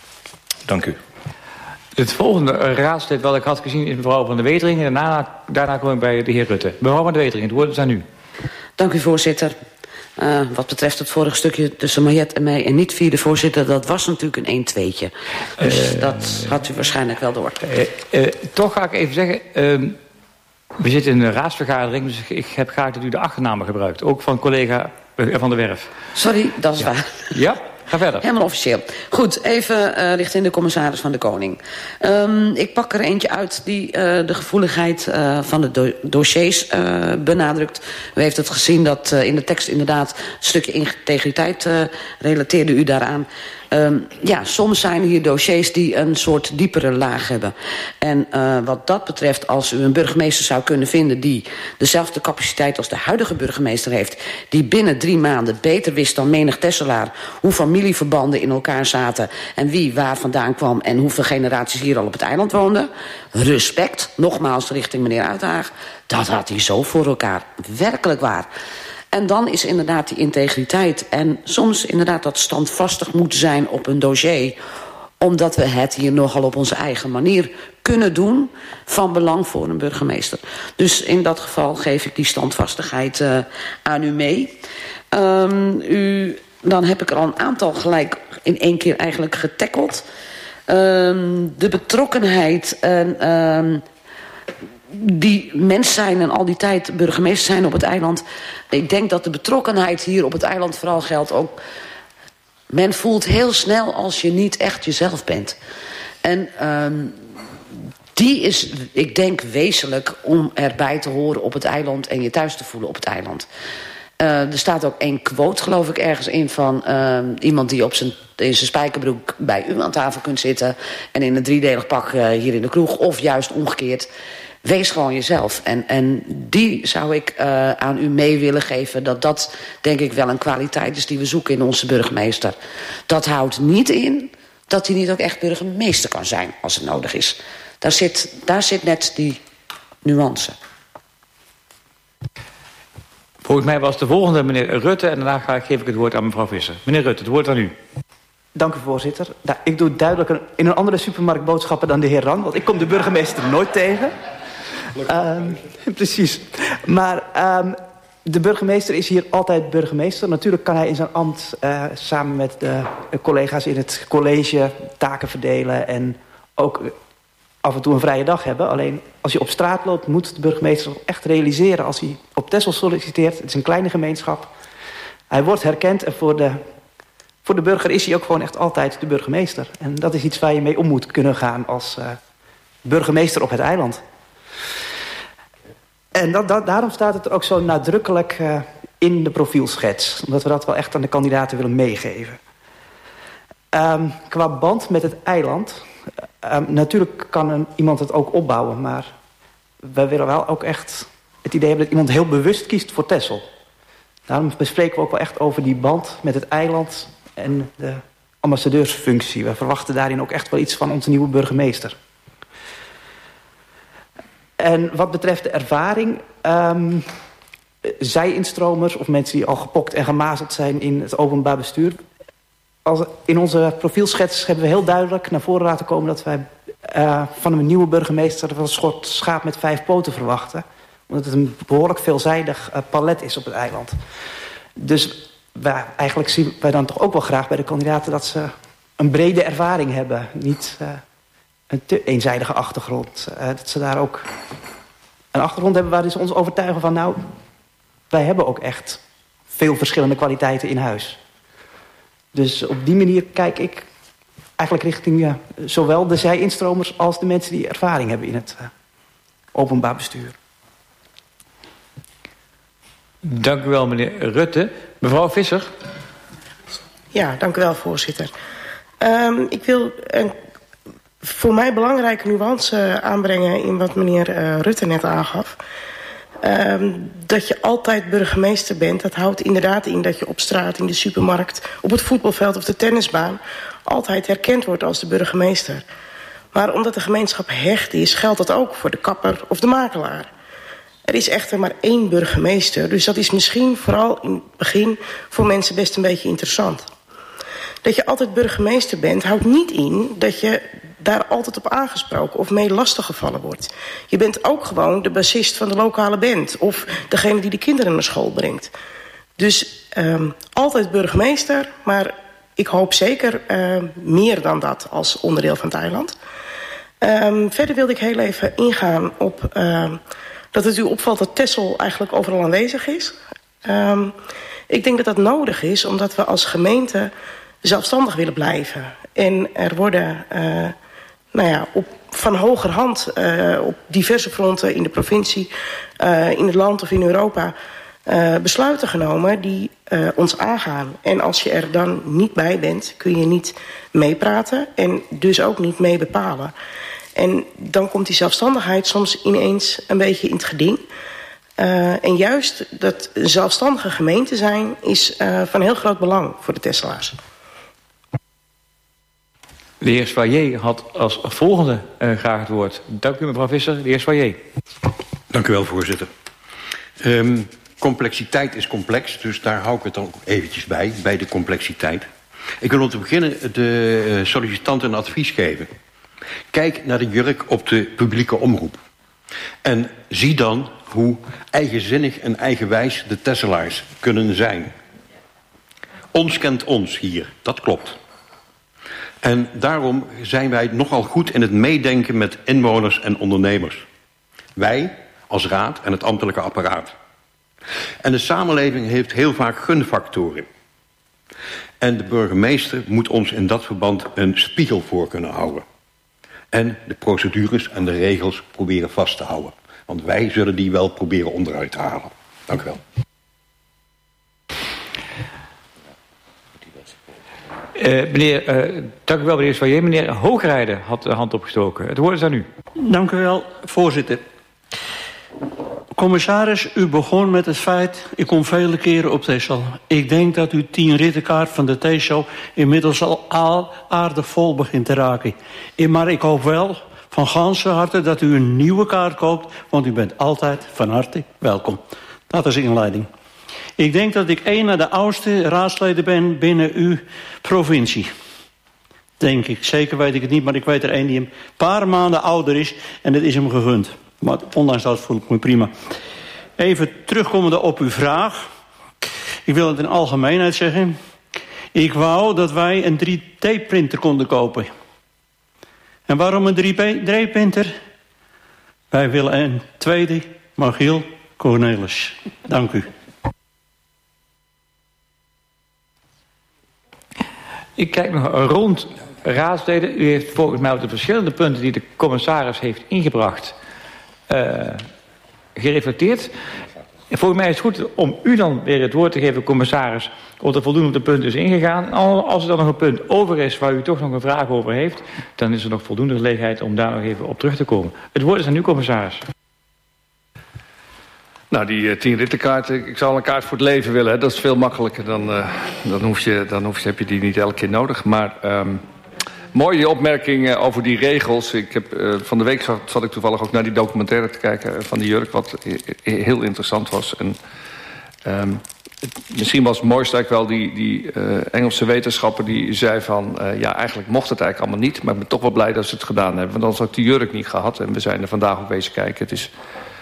Dank u. Het volgende raadslid wat ik had gezien is mevrouw Van de Wetering. En daarna, daarna kom ik bij de heer Rutte. Mevrouw Van de Wetering, het woord is aan u. Dank u, voorzitter. Uh, wat betreft het vorige stukje tussen Mariette en mij en niet via de voorzitter, dat was natuurlijk een een-tweetje. Dus uh, dat had u waarschijnlijk wel door. Uh, uh, toch ga ik even zeggen, Uh, we zitten in een raadsvergadering, dus ik heb graag dat u de achternamen gebruikt. Ook van collega Van der Werf. Sorry, dat is ja. waar. Ja, ga verder. Helemaal officieel. Goed, even uh, richting de commissaris van de Koning. Um, ik pak er eentje uit die uh, de gevoeligheid uh, van de do dossiers uh, benadrukt. U heeft het gezien dat uh, in de tekst inderdaad een stukje integriteit uh, relateerde u daaraan. Um, ja, soms zijn hier dossiers die een soort diepere laag hebben. En uh, wat dat betreft, als u een burgemeester zou kunnen vinden die dezelfde capaciteit als de huidige burgemeester heeft, die binnen drie maanden beter wist dan menig Tesselaar hoe familieverbanden in elkaar zaten en wie waar vandaan kwam en hoeveel generaties hier al op het eiland woonden. Respect, nogmaals richting meneer Uithaag. Dat had hij zo voor elkaar. Werkelijk waar. En dan is inderdaad die integriteit en soms inderdaad dat standvastig moeten zijn op een dossier, omdat we het hier nogal op onze eigen manier kunnen doen, van belang voor een burgemeester. Dus in dat geval geef ik die standvastigheid uh, aan u mee. Um, u, dan heb ik er al een aantal gelijk in één keer eigenlijk getackeld. Um, de betrokkenheid en Um, die mens zijn en al die tijd burgemeester zijn op het eiland. Ik denk dat de betrokkenheid hier op het eiland vooral geldt ook. Men voelt heel snel als je niet echt jezelf bent. En um, die is, ik denk, wezenlijk om erbij te horen op het eiland en je thuis te voelen op het eiland. Uh, er staat ook één quote, geloof ik, ergens in van uh, iemand die op zijn, in zijn spijkerbroek bij u aan tafel kunt zitten en in een driedelig pak uh, hier in de kroeg, of juist omgekeerd. Wees gewoon jezelf. En, en die zou ik uh, aan u mee willen geven, dat dat denk ik wel een kwaliteit is die we zoeken in onze burgemeester. Dat houdt niet in dat hij niet ook echt burgemeester kan zijn als het nodig is. Daar zit, daar zit net die nuance. Volgens mij was de volgende meneer Rutte en daarna ga ik, geef ik het woord aan mevrouw Visser. Meneer Rutte, het woord aan u. Dank u, voorzitter. Nou, ik doe duidelijk een, in een andere supermarkt boodschappen dan de heer Rand, want ik kom de burgemeester nooit tegen. Um, precies. Maar um, de burgemeester is hier altijd burgemeester. Natuurlijk kan hij in zijn ambt uh, samen met de collega's in het college taken verdelen en ook af en toe een vrije dag hebben. Alleen als je op straat loopt, moet de burgemeester echt realiseren als hij op Texel solliciteert. Het is een kleine gemeenschap. Hij wordt herkend en voor de, voor de burger is hij ook gewoon echt altijd de burgemeester. En dat is iets waar je mee om moet kunnen gaan als uh, burgemeester op het eiland. En dat, dat, daarom staat het ook zo nadrukkelijk uh, in de profielschets. Omdat we dat wel echt aan de kandidaten willen meegeven. Um, qua band met het eiland. Um, natuurlijk kan een, iemand het ook opbouwen. Maar we willen wel ook echt het idee hebben dat iemand heel bewust kiest voor Texel. Daarom bespreken we ook wel echt over die band met het eiland en de ambassadeursfunctie. We verwachten daarin ook echt wel iets van onze nieuwe burgemeester. En wat betreft de ervaring, um, zij-instromers of mensen die al gepokt en gemazeld zijn in het openbaar bestuur. Als, in onze profielschets hebben we heel duidelijk naar voren laten komen dat wij uh, van een nieuwe burgemeester wel een soort schaap met vijf poten verwachten. Omdat het een behoorlijk veelzijdig uh, palet is op het eiland. Dus wij, eigenlijk zien wij dan toch ook wel graag bij de kandidaten dat ze een brede ervaring hebben. Niet uh, een te eenzijdige achtergrond. Uh, dat ze daar ook een achtergrond hebben waar ze ons overtuigen van nou, wij hebben ook echt veel verschillende kwaliteiten in huis. Dus op die manier kijk ik eigenlijk richting uh, zowel de zij-instromers als de mensen die ervaring hebben in het uh, openbaar bestuur. Dank u wel, meneer Rutte. Mevrouw Visser. Ja, dank u wel, voorzitter. Um, ik wil een voor mij belangrijke nuance aanbrengen in wat meneer uh, Rutte net aangaf. Um, dat je altijd burgemeester bent, dat houdt inderdaad in dat je op straat, in de supermarkt, op het voetbalveld of de tennisbaan altijd herkend wordt als de burgemeester. Maar omdat de gemeenschap hecht is, geldt dat ook voor de kapper of de makelaar. Er is echter maar één burgemeester, dus dat is misschien vooral in het begin voor mensen best een beetje interessant. Dat je altijd burgemeester bent, houdt niet in dat je daar altijd op aangesproken of mee lastiggevallen wordt. Je bent ook gewoon de bassist van de lokale band of degene die de kinderen naar school brengt. Dus um, altijd burgemeester, maar ik hoop zeker uh, meer dan dat als onderdeel van het eiland. Um, verder wilde ik heel even ingaan op uh, dat het u opvalt dat Texel eigenlijk overal aanwezig is. Um, ik denk dat dat nodig is omdat we als gemeente zelfstandig willen blijven. En er worden uh, nou ja, op, van hogerhand uh, op diverse fronten in de provincie, uh, in het land of in Europa uh, besluiten genomen die uh, ons aangaan. En als je er dan niet bij bent, kun je niet meepraten en dus ook niet mee bepalen. En dan komt die zelfstandigheid soms ineens een beetje in het geding. Uh, en juist dat zelfstandige gemeente zijn is uh, van heel groot belang voor de Tesselaars. De heer Soyer had als volgende uh, graag het woord. Dank u, mevrouw Visser. De heer Soyer. Dank u wel, voorzitter. Um, complexiteit is complex, dus daar hou ik het ook eventjes bij, bij de complexiteit. Ik wil om te beginnen de uh, sollicitant een advies geven. Kijk naar de jurk op de publieke omroep. En zie dan hoe eigenzinnig en eigenwijs de Tesselaars kunnen zijn. Ons kent ons hier, dat klopt. En daarom zijn wij nogal goed in het meedenken met inwoners en ondernemers. Wij als raad en het ambtelijke apparaat. En de samenleving heeft heel vaak gunfactoren. En de burgemeester moet ons in dat verband een spiegel voor kunnen houden. En de procedures en de regels proberen vast te houden. Want wij zullen die wel proberen onderuit te halen. Dank u wel. Uh, meneer, uh, dank u wel, meneer Soyer. Meneer Hoogrijden had de hand opgestoken. Het woord is aan u. Dank u wel, voorzitter. Commissaris, u begon met het feit, ik kom vele keren op Texel. Ik denk dat uw tien rittenkaart van de T-show inmiddels al aardig vol begint te raken. Maar ik hoop wel van ganse harte dat u een nieuwe kaart koopt, want u bent altijd van harte welkom. Dat is inleiding. Ik denk dat ik een van de oudste raadsleden ben binnen uw provincie. Denk ik. Zeker weet ik het niet, maar ik weet er een die een paar maanden ouder is en dat is hem gegund. Maar ondanks dat voel ik me prima. even terugkomende op uw vraag. Ik wil het in algemeenheid zeggen. Ik wou dat wij een drie D printer konden kopen. En waarom een drie D printer? Wij willen een tweede Michiel Cornelis. Dank u. Ik kijk nog rond raadsleden. U heeft volgens mij op de verschillende punten die de commissaris heeft ingebracht uh, gereflecteerd. Volgens mij is het goed om u dan weer het woord te geven, commissaris, of er voldoende op de punten is ingegaan. Als er dan nog een punt over is waar u toch nog een vraag over heeft, dan is er nog voldoende gelegenheid om daar nog even op terug te komen. Het woord is aan u, commissaris. Nou, die uh, tien rittenkaarten, ik zou een kaart voor het leven willen. Hè. Dat is veel makkelijker. Dan, uh, dan, hoef je, dan hoef je, heb je die niet elke keer nodig. Maar um, mooie opmerking uh, over die regels. Ik heb, uh, van de week zat, zat ik toevallig ook naar die documentaire te kijken van die Jurk, wat heel interessant was. En, um, het, misschien was het mooiste eigenlijk wel die, die uh, Engelse wetenschapper die zei van, uh, ja, eigenlijk mocht het eigenlijk allemaal niet, maar ik ben toch wel blij dat ze het gedaan hebben. Want anders had ik die Jurk niet gehad. En we zijn er vandaag ook bezig kijken. Het is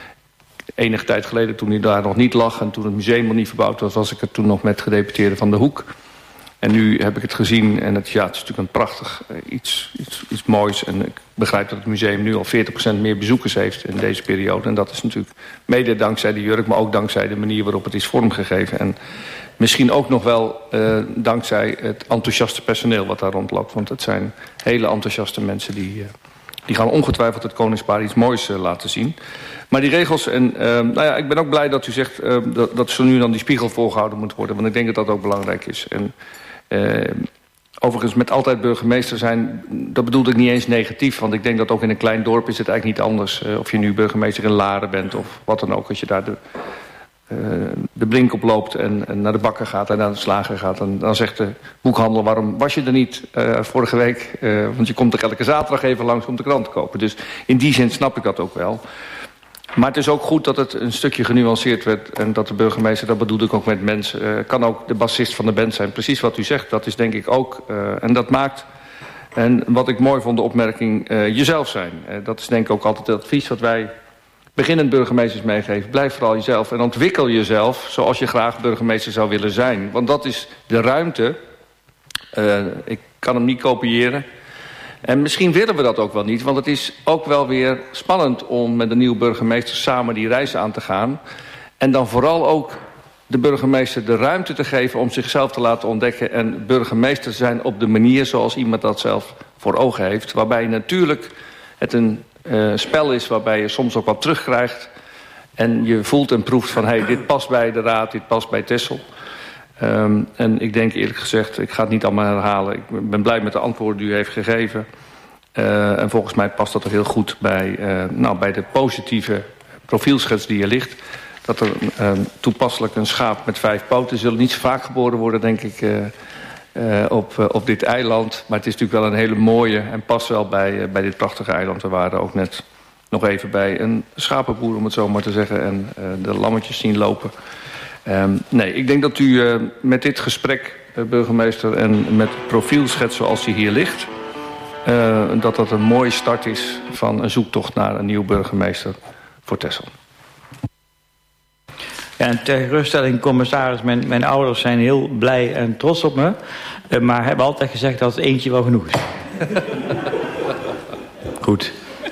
enige tijd geleden, toen hij daar nog niet lag en toen het museum nog niet verbouwd was, was ik er toen nog met gedeputeerde van de Hoek. En nu heb ik het gezien en het, ja, het is natuurlijk een prachtig uh, iets, iets, iets moois. En ik begrijp dat het museum nu al veertig procent meer bezoekers heeft in deze periode. En dat is natuurlijk mede dankzij de Jurk, maar ook dankzij de manier waarop het is vormgegeven. En misschien ook nog wel uh, dankzij het enthousiaste personeel wat daar rondloopt. Want het zijn hele enthousiaste mensen die, uh, die gaan ongetwijfeld het koningspaar iets moois uh, laten zien. Maar die regels, en uh, nou ja, ik ben ook blij dat u zegt uh, dat, dat zo nu dan die spiegel voorgehouden moet worden. Want ik denk dat dat ook belangrijk is. En uh, overigens met altijd burgemeester zijn, dat bedoelde ik niet eens negatief. Want ik denk dat ook in een klein dorp is het eigenlijk niet anders. Uh, of je nu burgemeester in Laren bent of wat dan ook. Als je daar de, uh, de blink op loopt en, en naar de bakker gaat en naar de slager gaat. En dan zegt de boekhandel, waarom was je er niet uh, vorige week? Uh, want je komt toch elke zaterdag even langs om de krant te kopen. Dus in die zin snap ik dat ook wel. Maar het is ook goed dat het een stukje genuanceerd werd. En dat de burgemeester, dat bedoelde ik ook met mensen, uh, kan ook de bassist van de band zijn. Precies wat u zegt, dat is denk ik ook. Uh, en dat maakt, en wat ik mooi vond de opmerking, uh, jezelf zijn. Uh, dat is denk ik ook altijd het advies wat wij beginnend burgemeesters meegeven. Blijf vooral jezelf en ontwikkel jezelf zoals je graag burgemeester zou willen zijn. Want dat is de ruimte. Uh, ik kan hem niet kopiëren. En misschien willen we dat ook wel niet, want het is ook wel weer spannend om met de nieuwe burgemeester samen die reis aan te gaan. En dan vooral ook de burgemeester de ruimte te geven om zichzelf te laten ontdekken en burgemeester zijn op de manier zoals iemand dat zelf voor ogen heeft. Waarbij natuurlijk het een uh, spel is waarbij je soms ook wat terugkrijgt en je voelt en proeft van hé, hey, dit past bij de raad, dit past bij Texel. Um, en ik denk eerlijk gezegd, ik ga het niet allemaal herhalen. Ik ben blij met de antwoorden die u heeft gegeven. Uh, en volgens mij past dat er heel goed bij, uh, nou, bij de positieve profielschets die er ligt. Dat er uh, toepasselijk een schaap met vijf poten zullen niet zo vaak geboren worden, denk ik, uh, uh, op, uh, op dit eiland. Maar het is natuurlijk wel een hele mooie en past wel bij, uh, bij dit prachtige eiland. We waren ook net nog even bij een schapenboer, om het zo maar te zeggen, en uh, de lammetjes zien lopen. Um, nee, ik denk dat u uh, met dit gesprek, uh, burgemeester, en met het profielschets zoals die hier ligt, uh, dat dat een mooie start is van een zoektocht naar een nieuwe burgemeester voor Texel. Ja, en ter geruststelling, commissaris, mijn, mijn ouders zijn heel blij en trots op me, uh, maar hebben altijd gezegd dat het eentje wel genoeg is. Goed.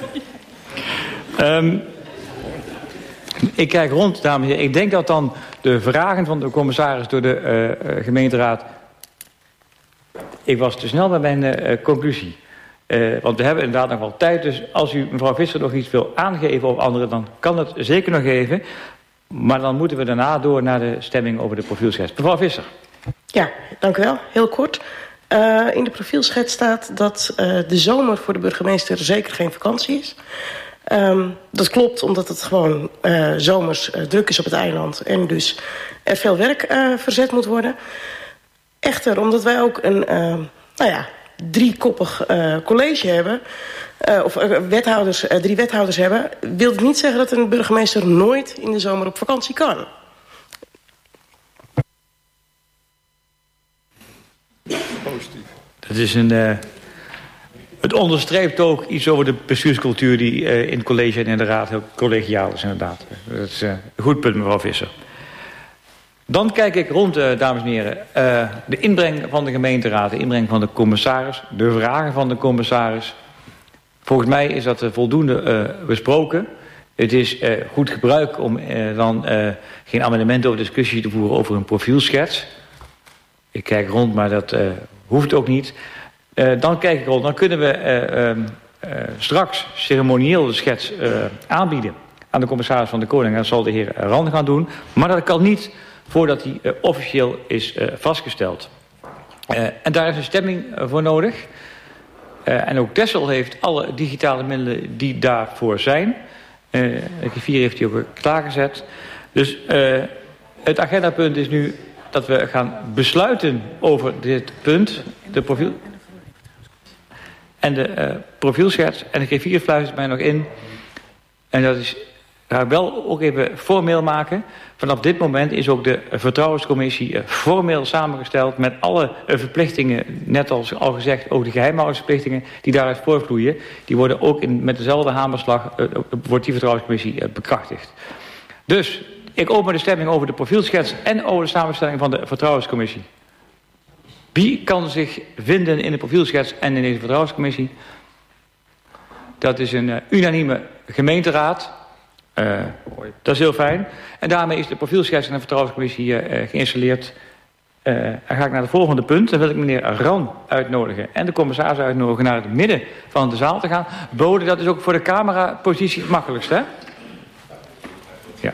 Um, ik kijk rond, dames en heren. Ik denk dat dan de vragen van de commissaris door de uh, gemeenteraad... Ik was te snel bij mijn uh, conclusie. Uh, want we hebben inderdaad nog wel tijd. Dus als u, mevrouw Visser, nog iets wil aangeven of anderen, dan kan het zeker nog even. Maar dan moeten we daarna door naar de stemming over de profielschets. Mevrouw Visser. Ja, dank u wel. Heel kort. Uh, in de profielschets staat dat uh, de zomer voor de burgemeester zeker geen vakantie is. Um, dat klopt, omdat het gewoon uh, zomers uh, druk is op het eiland en dus er veel werk uh, verzet moet worden. Echter, omdat wij ook een uh, nou ja, driekoppig uh, college hebben, uh, of uh, wethouders, uh, drie wethouders hebben, wil het niet zeggen dat een burgemeester nooit in de zomer op vakantie kan. Positief. Dat is een, uh, Het onderstreept ook iets over de bestuurscultuur die uh, in het college en in de raad heel collegiaal is inderdaad. Dat is uh, een goed punt, mevrouw Visser. Dan kijk ik rond, uh, dames en heren, uh, de inbreng van de gemeenteraad, de inbreng van de commissaris, de vragen van de commissaris. Volgens mij is dat uh, voldoende uh, besproken. Het is uh, goed gebruik om uh, dan uh, geen amendementen of discussie te voeren over een profielschets. Ik kijk rond, maar dat uh, hoeft ook niet. Uh, dan kijk ik rond, dan kunnen we uh, uh, uh, straks ceremonieel de schets uh, aanbieden aan de commissaris van de Koning. Dat zal de heer Rand gaan doen. Maar dat kan niet voordat die uh, officieel is uh, vastgesteld. Uh, en daar is een stemming uh, voor nodig. Uh, en ook Texel heeft alle digitale middelen die daarvoor zijn. Uh, de griffier heeft die ook klaargezet. Dus uh, het agendapunt is nu dat we gaan besluiten over dit punt, de profiel en de uh, profielschets. En de griffier fluistert mij nog in. En dat is, ga ik wel ook even formeel maken. Vanaf dit moment is ook de vertrouwenscommissie uh, formeel samengesteld met alle uh, verplichtingen, net als al gezegd, ook de geheimhoudingsverplichtingen die daaruit voortvloeien. Die worden ook in, met dezelfde hamerslag, uh, wordt die vertrouwenscommissie uh, bekrachtigd. Dus ik open de stemming over de profielschets en over de samenstelling van de vertrouwenscommissie. Wie kan zich vinden in de profielschets en in deze vertrouwenscommissie? Dat is een uh, unanieme gemeenteraad. Uh, dat is heel fijn. En daarmee is de profielschets en de vertrouwenscommissie uh, geïnstalleerd. Uh, dan ga ik naar het volgende punt. Dan wil ik meneer Ran uitnodigen en de commissaris uitnodigen naar het midden van de zaal te gaan. Bode, dat is ook voor de camerapositie het makkelijkst, hè? Ja.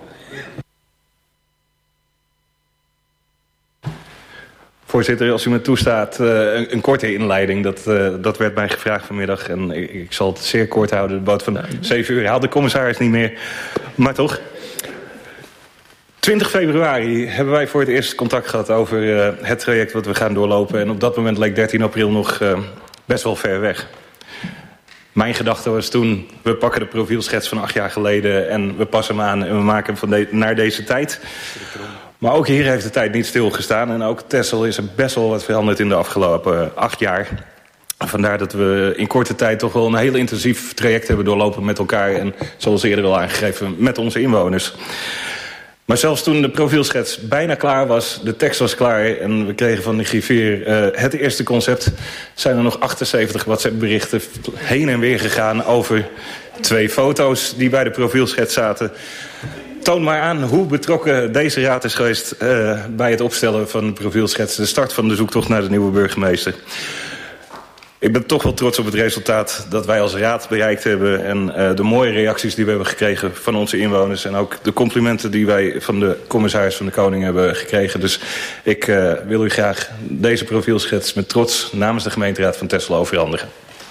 Voorzitter, als u me toestaat, uh, een, een korte inleiding. Dat, uh, dat werd mij gevraagd vanmiddag. En ik, ik zal het zeer kort houden. De boot van zeven uur haalt de commissaris niet meer. Maar toch. twintig februari hebben wij voor het eerst contact gehad over uh, het traject wat we gaan doorlopen. En op dat moment leek dertien april nog uh, best wel ver weg. Mijn gedachte was toen, we pakken de profielschets van acht jaar geleden en we passen hem aan en we maken hem van de, naar deze tijd. Maar ook hier heeft de tijd niet stilgestaan. En ook Texel is er best wel wat veranderd in de afgelopen acht jaar. Vandaar dat we in korte tijd toch wel een heel intensief traject hebben doorlopen met elkaar. En zoals eerder al aangegeven, met onze inwoners. Maar zelfs toen de profielschets bijna klaar was, de tekst was klaar en we kregen van de griffier uh, het eerste concept, zijn er nog achtenzeventig WhatsApp-berichten heen en weer gegaan over twee foto's die bij de profielschets zaten. Toon maar aan hoe betrokken deze raad is geweest uh, bij het opstellen van de profielschets, de start van de zoektocht naar de nieuwe burgemeester. Ik ben toch wel trots op het resultaat dat wij als raad bereikt hebben en uh, de mooie reacties die we hebben gekregen van onze inwoners en ook de complimenten die wij van de commissaris van de Koning hebben gekregen. Dus ik uh, wil u graag deze profielschets met trots namens de gemeenteraad van Texel overhandigen.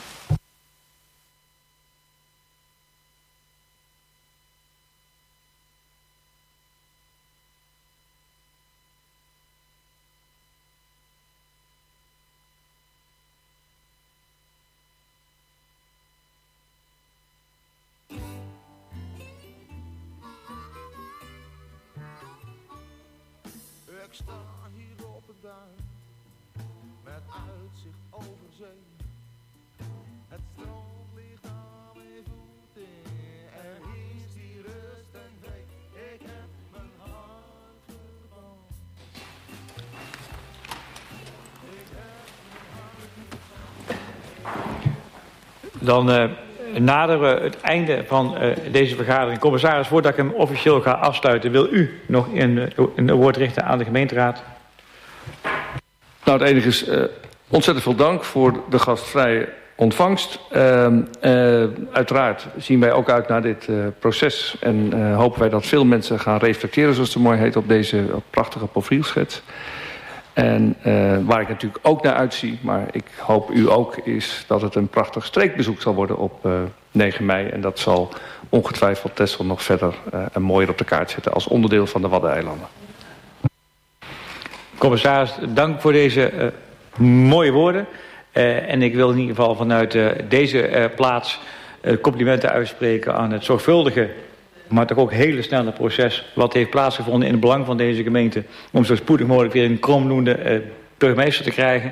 Dan uh, naderen we het einde van uh, deze vergadering. Commissaris, voordat ik hem officieel ga afsluiten, wil u nog een, een woord richten aan de gemeenteraad? Nou, het enige is uh, ontzettend veel dank voor de gastvrije ontvangst. Uh, uh, uiteraard zien wij ook uit naar dit uh, proces en uh, hopen wij dat veel mensen gaan reflecteren, zoals het mooi heet, op deze prachtige profielschets. En uh, waar ik natuurlijk ook naar uitzie, maar ik hoop u ook, is dat het een prachtig streekbezoek zal worden op uh, negen mei. En dat zal ongetwijfeld Texel nog verder uh, en mooier op de kaart zetten als onderdeel van de Waddeneilanden. Commissaris, dank voor deze uh, mooie woorden. Uh, en ik wil in ieder geval vanuit uh, deze uh, plaats uh, complimenten uitspreken aan het zorgvuldige, maar toch ook hele snelle proces wat heeft plaatsgevonden in het belang van deze gemeente om zo spoedig mogelijk weer een kromdoende uh, burgemeester te krijgen.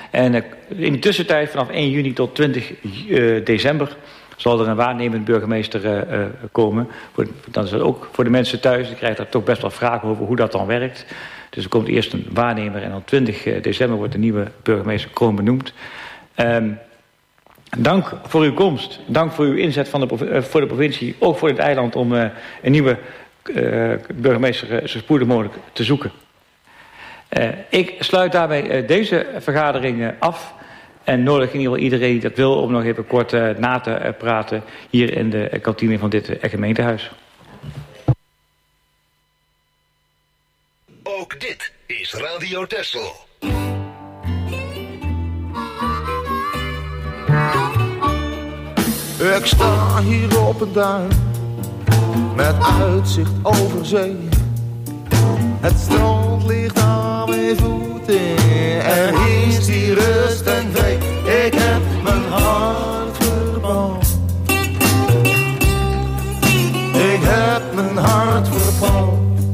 En uh, in de tussentijd, vanaf één juni tot twintig december... zal er een waarnemend burgemeester uh, uh, komen. Voor, dan is dat ook voor de mensen thuis. Die krijgen daar toch best wel vragen over hoe dat dan werkt. Dus er komt eerst een waarnemer en dan twintig december wordt de nieuwe burgemeester Kroon benoemd. Um, dank voor uw komst. Dank voor uw inzet van de, uh, voor de provincie, ook voor het eiland, om uh, een nieuwe uh, burgemeester uh, zo spoedig mogelijk te zoeken. Uh, ik sluit daarbij uh, deze vergadering uh, af. En nodig in ieder geval iedereen die dat wil om nog even kort uh, na te uh, praten hier in de uh, kantine van dit uh, gemeentehuis. Ook dit is Radio Texel. Ik sta hier op een duin met uitzicht over zee. Het strand ligt aan mijn voeten, er is die rust en vrede. Ik heb mijn hart verbrand. Ik heb mijn hart verbrand.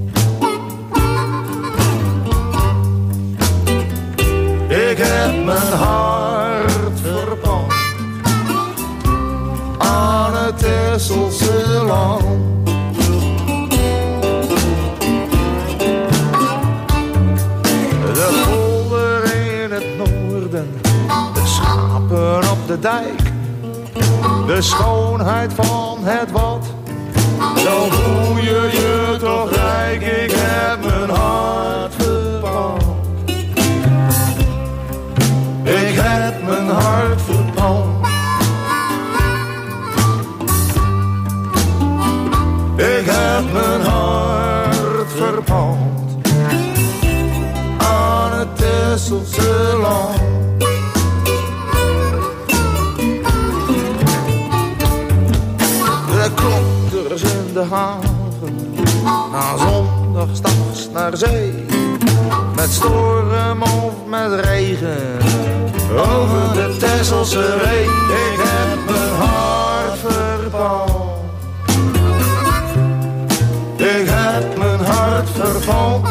Ik heb mijn hart verbrand aan het Texelse land. De polder in het noorden, de schapen op de dijk, de schoonheid van het wat, zo voel je je toch rijk. Ik heb mijn hart verbrand. Ik heb mijn hart verbrand. Ik heb mijn hart verbrand aan het Texelse land. De klokters in de haven, na zondag s'nachts naar zee, met storm of met regen, over de Texelse Ree. Ik heb mijn hart verbrand. Ik heb mijn hart verbrand.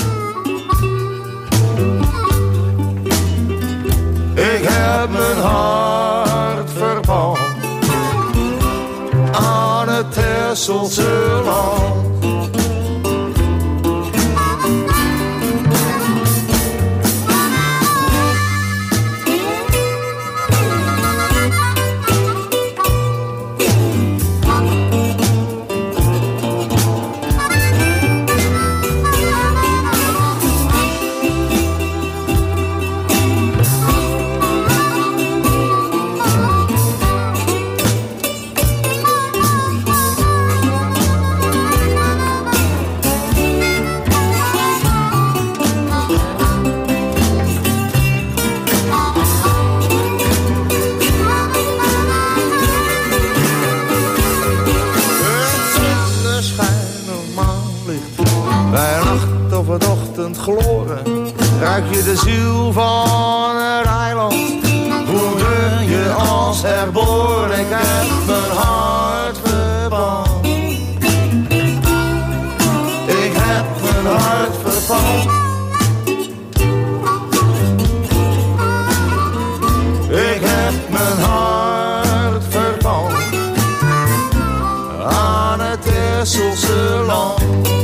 Ik heb mijn hart verbrand aan het Texelse land. Ruik je de ziel van het eiland, voel je je als herboren. Ik heb mijn hart verbrand. Ik heb mijn hart verbrand. Ik heb mijn hart verbrand aan het Texelse land.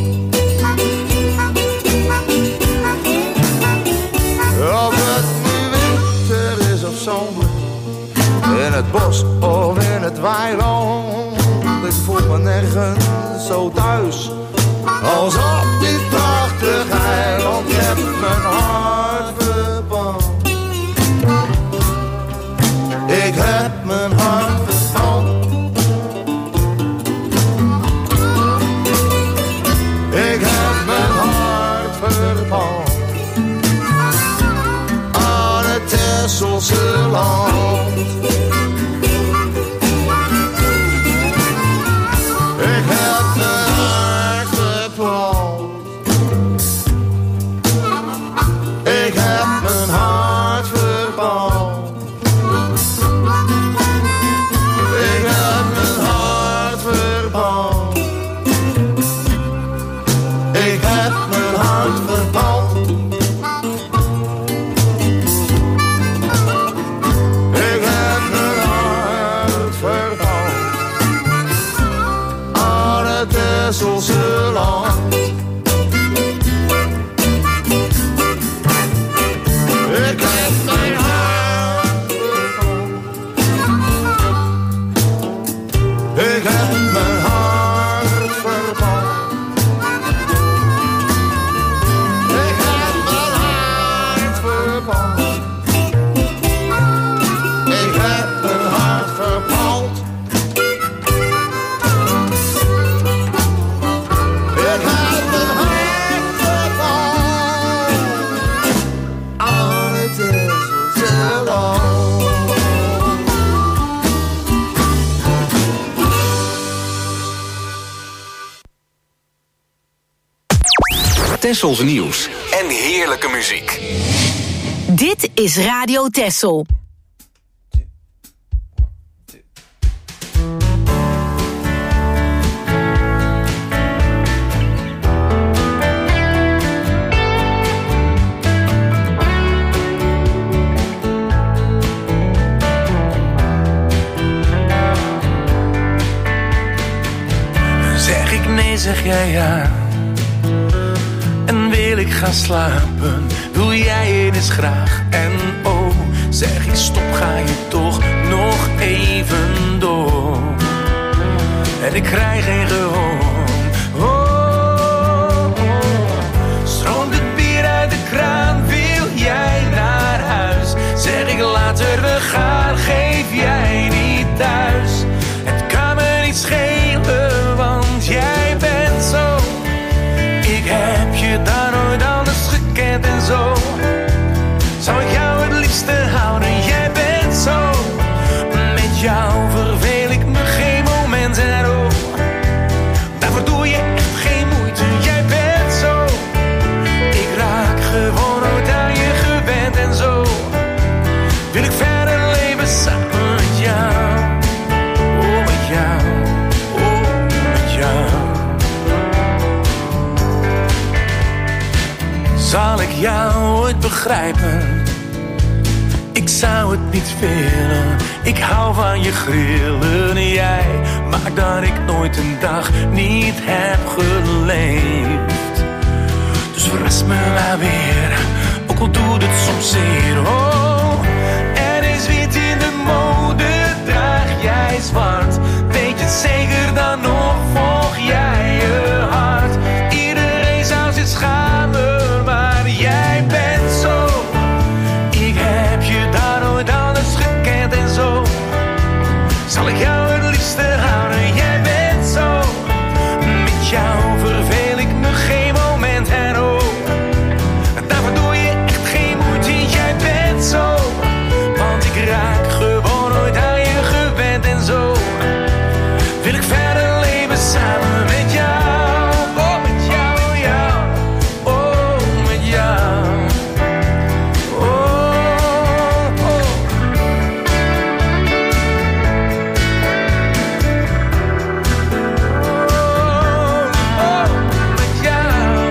Of het nu winter is of zomer, in het bos of in het weiland, ik voel me nergens zo thuis als op dit prachtig eiland. Ik heb mijn hart verbrand. Ik heb mijn hart verbrand. Ik heb mijn hart verbrand. Texelse land. Ik heb mijn hart verbrand band. Ik heb een hart verbrand. Ik heb een hart verbrand aan het Tesselse land. Tessels nieuws en heerlijke muziek. Dit is Radio Tessel. Zeg ik nee, zeg jij ja. En wil ik gaan slapen, doe jij het eens graag. En oh, zeg ik stop, ga je toch nog even door. En ik krijg geen gehoor. Oh, oh. Stroomt het bier uit de kraan, wil jij naar huis? Zeg ik later we gaan, geef jij niet thuis. Het kan me niet schelen, want jij bent zo. Ik heb je daar nooit anders gekend en zo. Zou ik jou het liefste houden, jij bent zo. Met jou verveel ik me geen moment en oh, daarvoor doe je echt geen moeite, jij bent zo. Ik raak gewoon nooit aan je gewend en zo. Wil ik verder leven samen met jou. Oh, met jou, oh, met jou. Zal ik jou ooit begrijpen? Ik zou het niet willen. Ik hou van je grillen. Jij maakt dat ik nooit een dag niet heb geleefd. Dus verras me maar weer, ook al doet het soms zeer. Oh, er is wit in de mode, draag jij zwart. Weet je zeker dan nog, volg jij je hart. Iedereen zou zich schamen, maar jij bent zo. Ik heb je daar nooit anders gekend en zo. Zal ik jou het liefste houden, jij bent zo. Met jou verveel ik me geen moment en oh, daarvoor doe je echt geen moeite, jij bent zo. Want ik raak gewoon nooit aan je gewend en zo. Wil ik verder leven samen met jou. Oh, met jou, jou. Oh, met jou. Oh, oh. Oh, met jou.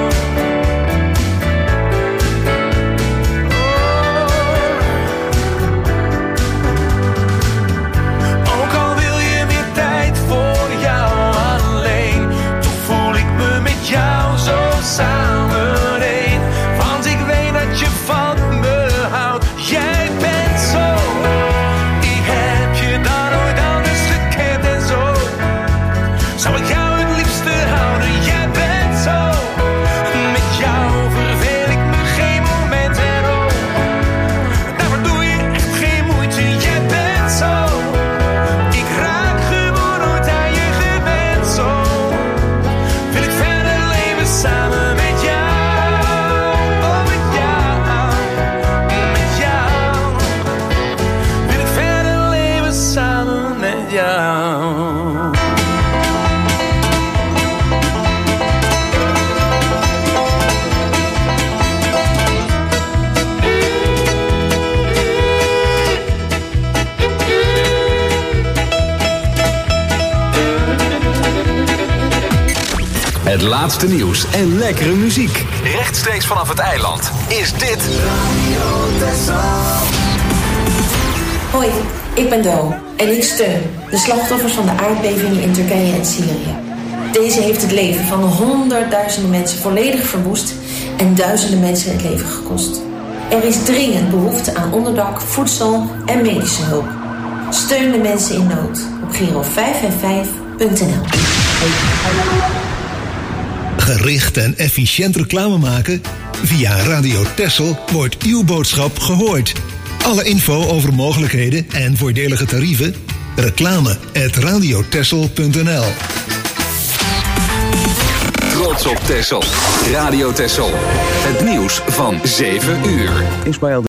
Ook al wil je meer tijd voor jou alleen, toch voel ik me met jou zo samen één. Want ik weet dat je van me houdt, jij bent zo. Ik heb je daar nooit anders gekend en zo. Zou ik jou het liefste houden, jij bent zo. Met jou verveel ik me geen moment en oh, daarvoor doe je echt geen moeite, jij bent zo. Ik raak gewoon nooit aan je gewend zo. Wil ik verder leven samen met jou. Oh, met jou, met jou. Wil ik verder leven samen met jou. Het laatste nieuws en lekkere muziek. Rechtstreeks vanaf het eiland is dit Hoi, ik ben Do en ik steun de slachtoffers van de aardbevingen in Turkije en Syrië. Deze heeft het leven van honderdduizenden mensen volledig verwoest en duizenden mensen het leven gekost. Er is dringend behoefte aan onderdak, voedsel en medische hulp. Steun de mensen in nood op Giro vijf vijf vijf punt n l. Gericht en efficiënt reclame maken? Via Radio Texel wordt uw boodschap gehoord. Alle info over mogelijkheden en voordelige tarieven? Reclame at radiotexel punt n l. Trots op Texel. Radio Texel. Het nieuws van zeven uur. Ismaël